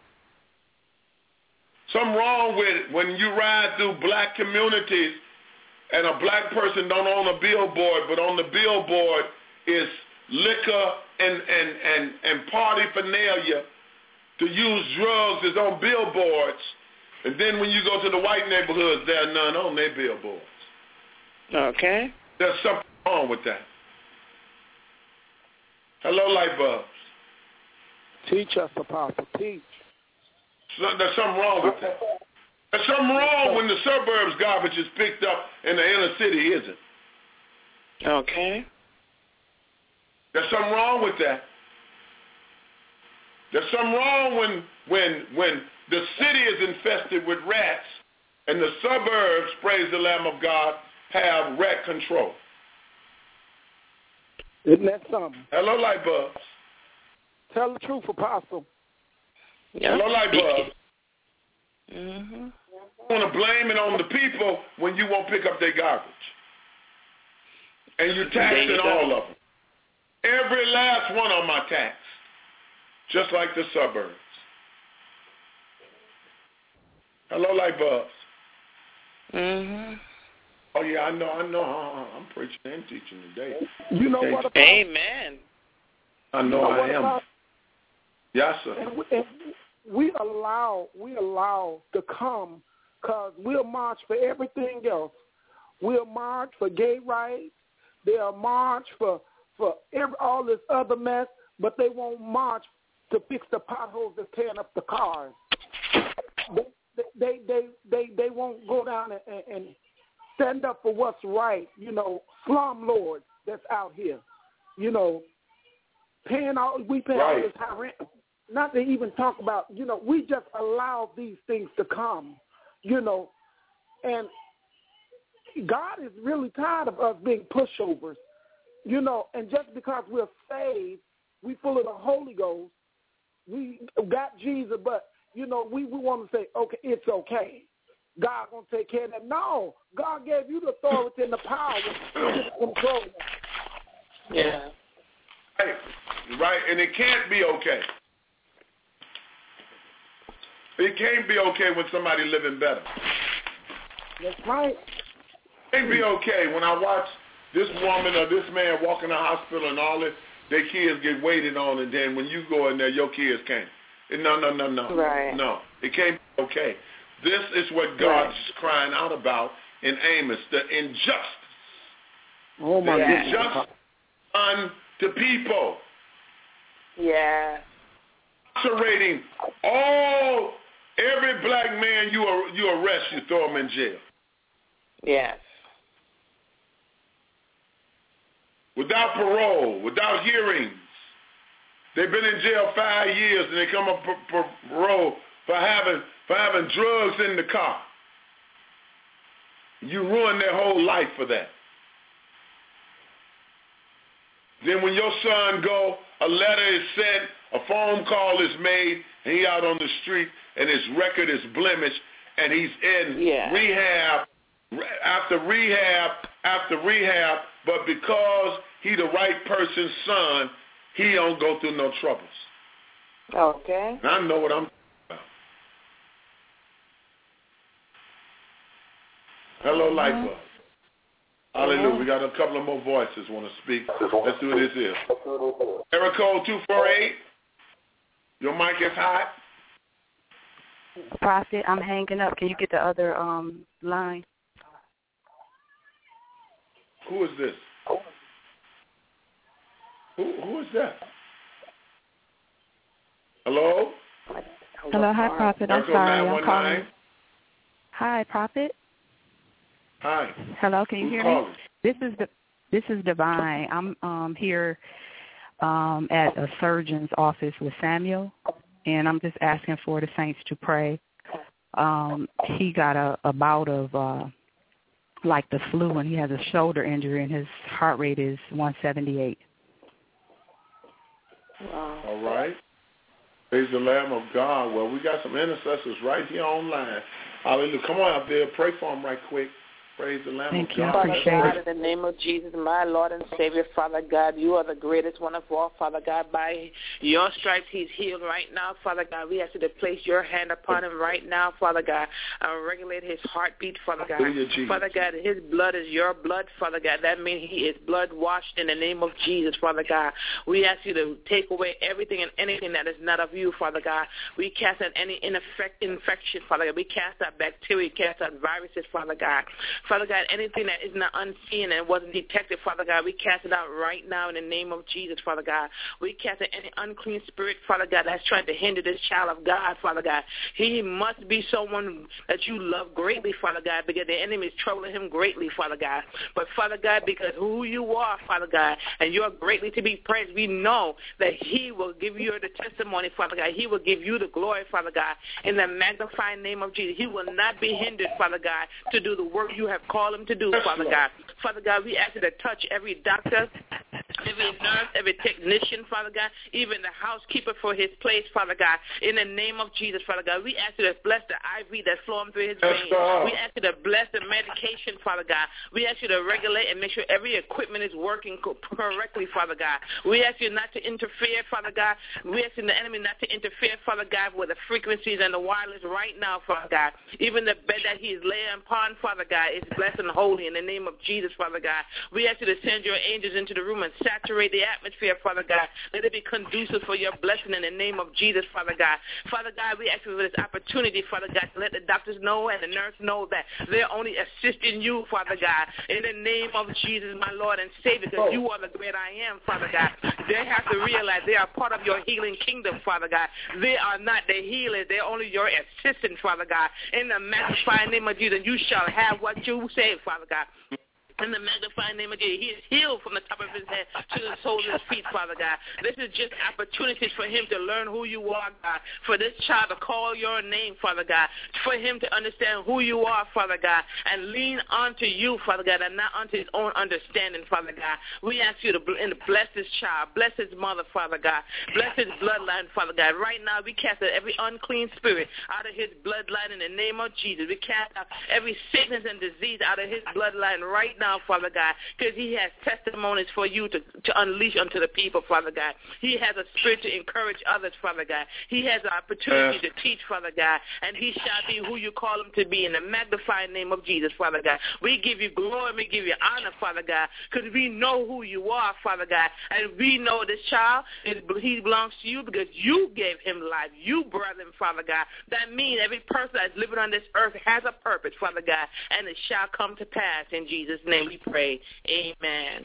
Something wrong with it when you ride through black communities and a black person don't own a billboard, but on the billboard is liquor and, and, and, and party paraphernalia to use drugs is on billboards. And then when you go to the white neighborhoods, there are none on their billboards. Okay. There's something wrong with that. Hello, light bulbs. Teach us, Apostle. Teach. So there's something wrong with that. There's something wrong when the suburbs garbage is picked up and the inner city isn't. Okay. There's something wrong with that. There's something wrong when when when the city is infested with rats and the suburbs, praise the Lamb of God, have rat control. Isn't that something? Hello, light bulbs. Tell the truth, Apostle. Yep. Hello, light bulbs. Mm-hmm. You want to blame it on the people when you won't pick up their garbage. And you taxing all of them. Every last one on my tax. Just like the suburbs. Hello, light bulbs. Mm-hmm. Oh, yeah, I know, I know. I'm preaching and teaching today. You know okay. what? About, Amen. I know, you know I am. About, yes, sir. And we, and we allow, we allow to come because we'll march for everything else. We'll march for gay rights. They'll march for, for every, all this other mess, but they won't march to fix the potholes that's tearing up the cars. They, they, they, they, they won't go down and, and, and stand up for what's right. You know, slum lords that's out here. You know, paying all we pay right. all this high rent. Not to even talk about, you know, we just allow these things to come. You know, and God is really tired of us being pushovers. You know, and just because we're saved, we full of the Holy Ghost. We got Jesus, but, you know, we, we want to say, okay, it's okay. God going to take care of that. No, God gave you the authority and the power to control that. Yeah. Right, right, and it can't be okay. It can't be okay when somebody living better. That's right. It can't be okay when I watch this woman or this man walk in the hospital and all this, their kids get waited on, and then when you go in there, your kids can't. No, no, no, no. Right. No, it can't be okay. This is what God's right. crying out about in Amos, the injustice. Oh, my the goodness. injustice unto people. Yeah. Incarcerating all, every black man you you arrest, you throw him in jail. Yes. Without parole, without hearings. They've been in jail five years and they come up for parole for having for having drugs in the car. You ruin their whole life for that. Then when your son go, a letter is sent, a phone call is made, and he out on the street and his record is blemished and he's in yeah. rehab after rehab after rehab, but because he the right person's son, he don't go through no troubles. Okay. And I know what I'm talking about. Hello, Lightbulb. Hallelujah. We got a couple of more voices want to speak. Let's see who this is. Area code two four eight. Your mic is hot. Prophet, I'm hanging up. Can you get the other um line? Who is this? Who who is that? Hello? Hello, hi, Prophet. I'm sorry, I'm calling. Hi, Prophet. Hi. Hello, can you Who's hear calling? me? This is the this is Divine. I'm um here um at a surgeon's office with Samuel, and I'm just asking for the saints to pray. Um, he got a, a bout of uh like the flu, and he has a shoulder injury, and his heart rate is one seventy-eight. Wow. All right. Praise the Lamb of God. Well, we got some intercessors right here online. Hallelujah. Come on up there. Pray for them right quick. Praise the Lamb Thank of you. God. I Father appreciate God, it. in the name of Jesus, my Lord and Savior, Father God, you are the greatest one of all, Father God. By your stripes, he's healed right now, Father God. We ask you to place your hand upon him right now, Father God, and regulate his heartbeat, Father God. Father God, his blood is your blood, Father God. That means he is blood washed in the name of Jesus, Father God. We ask you to take away everything and anything that is not of you, Father God. We cast out any infection, Father God. We cast out bacteria, cast out viruses, Father God. Father God, anything that is not unseen and wasn't detected, Father God, we cast it out right now in the name of Jesus, Father God. We cast out any unclean spirit, Father God, that's trying to hinder this child of God, Father God. He must be someone that you love greatly, Father God, because the enemy is troubling him greatly, Father God. But, Father God, because who you are, Father God, and you are greatly to be praised, we know that he will give you the testimony, Father God. He will give you the glory, Father God, in the magnifying name of Jesus. He will not be hindered, Father God, to do the work you have called him to do, Father God. Father God, we ask you to touch every doctor, every nurse, every technician, Father God, even the housekeeper for his place, Father God. In the name of Jesus, Father God, we ask you to bless the I V that's flowing through his veins. We ask you to bless the medication, Father God. We ask you to regulate and make sure every equipment is working correctly, Father God. We ask you not to interfere, Father God. We ask you the enemy not to interfere, Father God, with the frequencies and the wireless right now, Father God. Even the bed that he is laying upon, Father God, is blessed and holy in the name of Jesus, Father God. We ask you to send your angels into the room and saturate the atmosphere, Father God. Let it be conducive for your blessing in the name of Jesus, Father God. Father God, we ask you for this opportunity, Father God, to let the doctors know and the nurse know that they're only assisting you, Father God, in the name of Jesus, my Lord and Savior, because you are the great I am, Father God. They have to realize they are part of your healing kingdom, Father God. They are not the healers. They're only your assistant, Father God. In the magnifying name of Jesus, you shall have what you say, Father God. In the magnifying name of Jesus, he is healed from the top of his head to the soles of his feet, Father God. This is just opportunities for him to learn who you are, God. For this child to call your name, Father God. For him to understand who you are, Father God. And lean onto you, Father God, and not onto his own understanding, Father God. We ask you to bless this child. Bless his mother, Father God. Bless his bloodline, Father God. Right now, we cast out every unclean spirit out of his bloodline in the name of Jesus. We cast out every sickness and disease out of his bloodline right now, Father God, because he has testimonies for you to, to unleash unto the people, Father God. He has a spirit to encourage others, Father God. He has an opportunity to teach, Father God, and he shall be who you call him to be in the magnifying name of Jesus, Father God. We give you glory and we give you honor, Father God, because we know who you are, Father God, and we know this child, is, he belongs to you because you gave him life. You brought him, Father God. That means every person that's living on this earth has a purpose, Father God, and it shall come to pass in Jesus' name. We pray. Amen.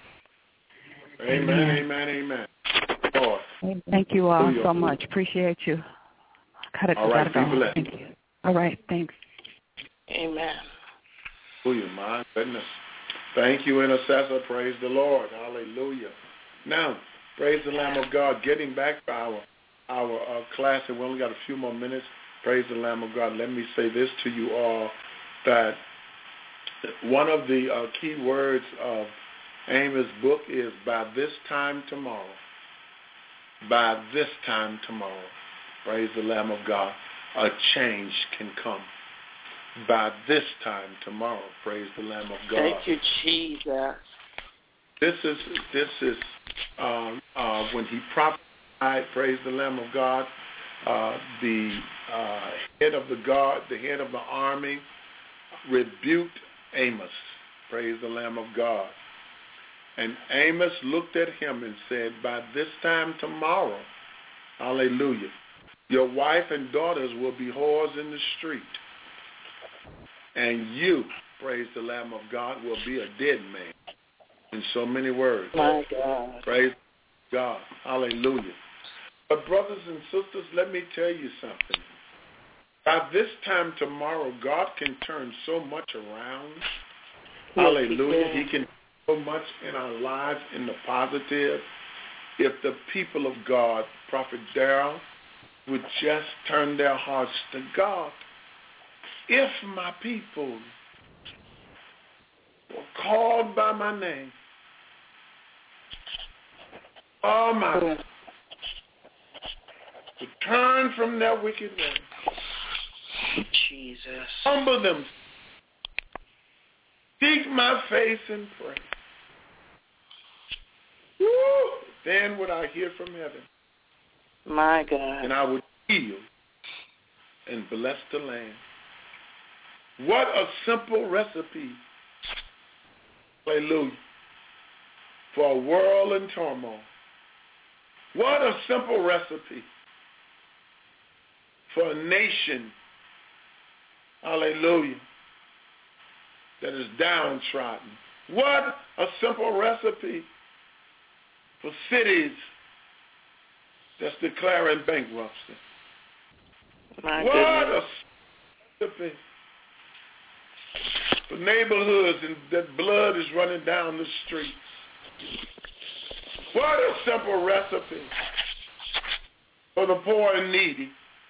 Amen, amen, amen. Lord. Thank you all so much. Appreciate you. Gotta, all right, gotta be blessed. Thank you. All right, thanks. Amen. Hallelujah, my goodness. Thank you, intercessor. Praise the Lord. Hallelujah. Now, praise the Lamb of God. Getting back to our, our uh, class, and we only got a few more minutes. Praise the Lamb of God. Let me say this to you all, that one of the uh, key words of Amos' book is by this time tomorrow. By this time tomorrow. Praise the Lamb of God. A change can come. By this time tomorrow. Praise the Lamb of God. Thank you, Jesus. This is, this is uh, uh, when he prophesied, praise the Lamb of God, uh, the uh, head of the guard, the head of the army, rebuked Amos, praise the Lamb of God. And Amos looked at him and said, by this time tomorrow, hallelujah, your wife and daughters will be whores in the street. And you, praise the Lamb of God, will be a dead man. In so many words. My God. Praise God. Hallelujah. But brothers and sisters, let me tell you something. By this time tomorrow, God can turn so much around. Yes, hallelujah. He can. he can do so much in our lives in the positive. If the people of God, Prophet Darrell, would just turn their hearts to God. If my people were called by my name, oh my, to turn from their wicked way, Jesus, humble them, seek my face and pray. Woo! Then would I hear from heaven. My God. And I would heal and bless the land. What a simple recipe, hallelujah, for a world in turmoil. What a simple recipe for a nation, hallelujah, that is downtrodden. What a simple recipe for cities that's declaring bankruptcy. My what goodness. a recipe for neighborhoods and that blood is running down the streets. What a simple recipe for the poor and needy.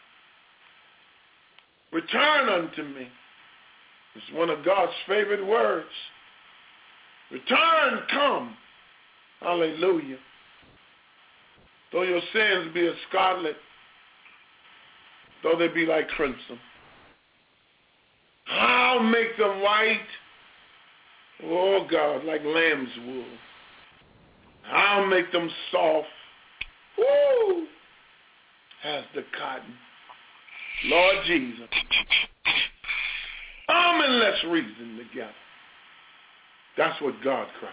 Return unto me. It's one of God's favorite words. Return, come. Hallelujah. Though your sins be as scarlet, though they be like crimson, I'll make them white, oh God, like lamb's wool. I'll make them soft, woo, as the cotton. Lord Jesus, come and let's reason together. That's what God cries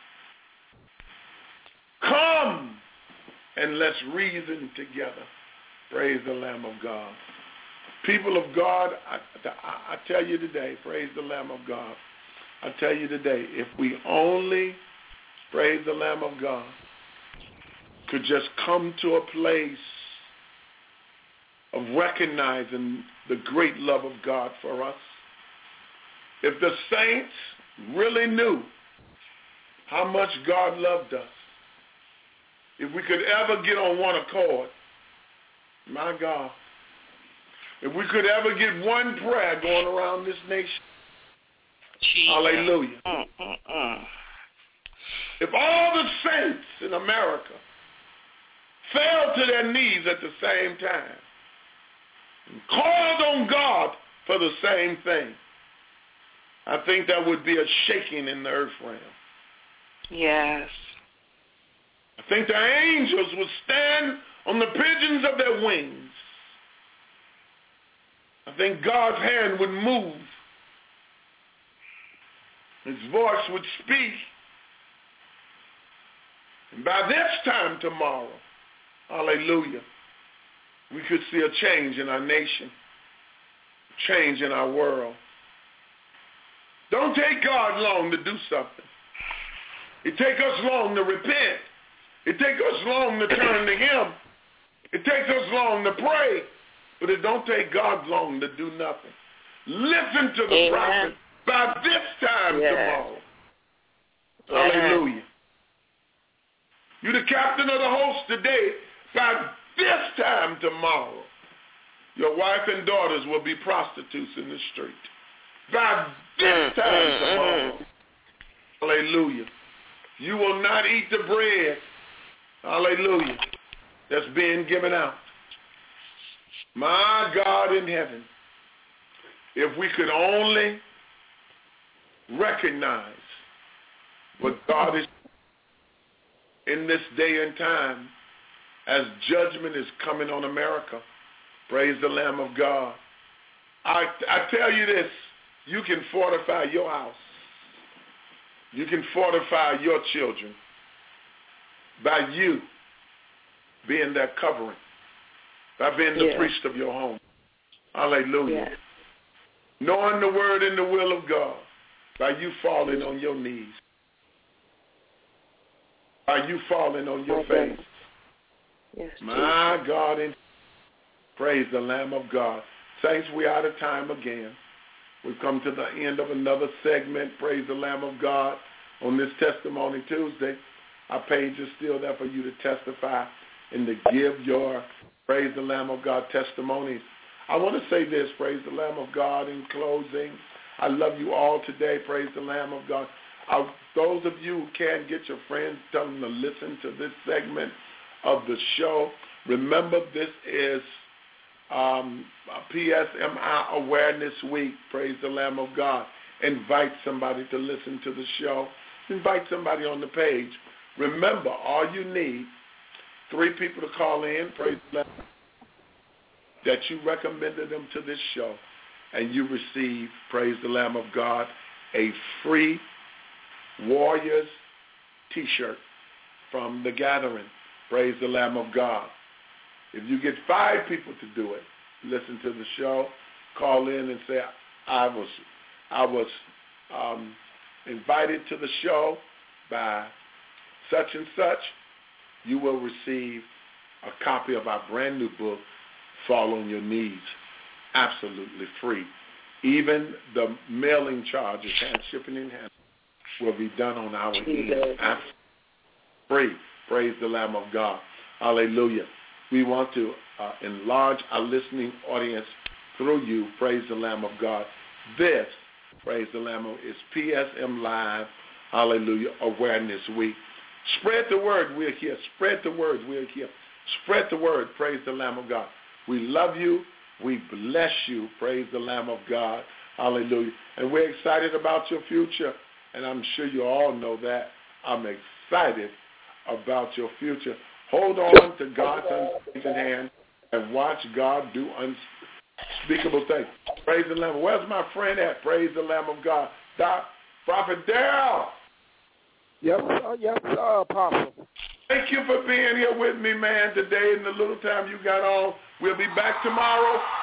out. Come and let's reason together. Praise the Lamb of God. People of God, I, I, I tell you today, praise the Lamb of God. I tell you today, if we only, praise the Lamb of God, could just come to a place of recognizing the great love of God for us. If the saints really knew how much God loved us, if we could ever get on one accord, my God, if we could ever get one prayer going around this nation, Jesus. Hallelujah. Mm-mm-mm. If all the saints in America fell to their knees at the same time and called on God for the same thing, I think there would be a shaking in the earth realm. Yes. I think the angels would stand on the pigeons of their wings. I think God's hand would move. His voice would speak. And by this time tomorrow, hallelujah, we could see a change in our nation, a change in our world. Don't take God long to do something. It takes us long to repent. It takes us long to turn to him. It takes us long to pray. But it don't take God long to do nothing. Listen to the Amen. prophet by this time yes. tomorrow. Yes. Hallelujah. You're the captain of the host today. By this time tomorrow, your wife and daughters will be prostitutes in the street. By this time tomorrow, hallelujah, you will not eat the bread, hallelujah, that's being given out. My God in heaven, if we could only recognize what God is in this day and time as judgment is coming on America. Praise the Lamb of God. I, I tell you this, you can fortify your house. You can fortify your children by you being their covering, by being the yes. priest of your home. Hallelujah. Yes. Knowing the word and the will of God by you falling on your knees. Are you falling on your face? Yes, My Jesus. God, and praise the Lamb of God. Saints, we are out of time again. We've come to the end of another segment, praise the Lamb of God, on this Testimony Tuesday. Our page is still there for you to testify and to give your, praise the Lamb of God, testimonies. I want to say this, praise the Lamb of God, in closing. I love you all today, praise the Lamb of God. I, those of you who can, get your friends, tell them to listen to this segment of the show. Remember, this is um, P S M I Awareness Week, praise the Lamb of God. Invite somebody to listen to the show. Invite somebody on the page. Remember, all you need, three people to call in, praise the Lamb, that you recommended them to this show, and you receive, praise the Lamb of God, a free Warriors T-shirt from The Gathering, praise the Lamb of God. If you get five people to do it, listen to the show, call in and say, I was, I was um, invited to the show by such and such, you will receive a copy of our brand new book, Fall on Your Knees, absolutely free. Even the mailing charges, hand shipping and handling, will be done on our end. Absolutely free. Praise the Lamb of God. Hallelujah. We want to uh, enlarge our listening audience through you. Praise the Lamb of God. This, praise the Lamb of, is P S M Live, hallelujah, Awareness Week. Spread the word. We're here. Spread the word. We're here. Spread the word. Praise the Lamb of God. We love you. We bless you. Praise the Lamb of God. Hallelujah. And we're excited about your future. And I'm sure you all know that. I'm excited about your future. Hold on to God's unspeakable hand and watch God do unspeakable things. Praise the Lamb. Where's my friend at? Praise the Lamb of God. Doc, Prophet Darrell. Yes, sir. Yes, sir, Apostle. Thank you for being here with me, man, today in the little time you got on. We'll be back tomorrow.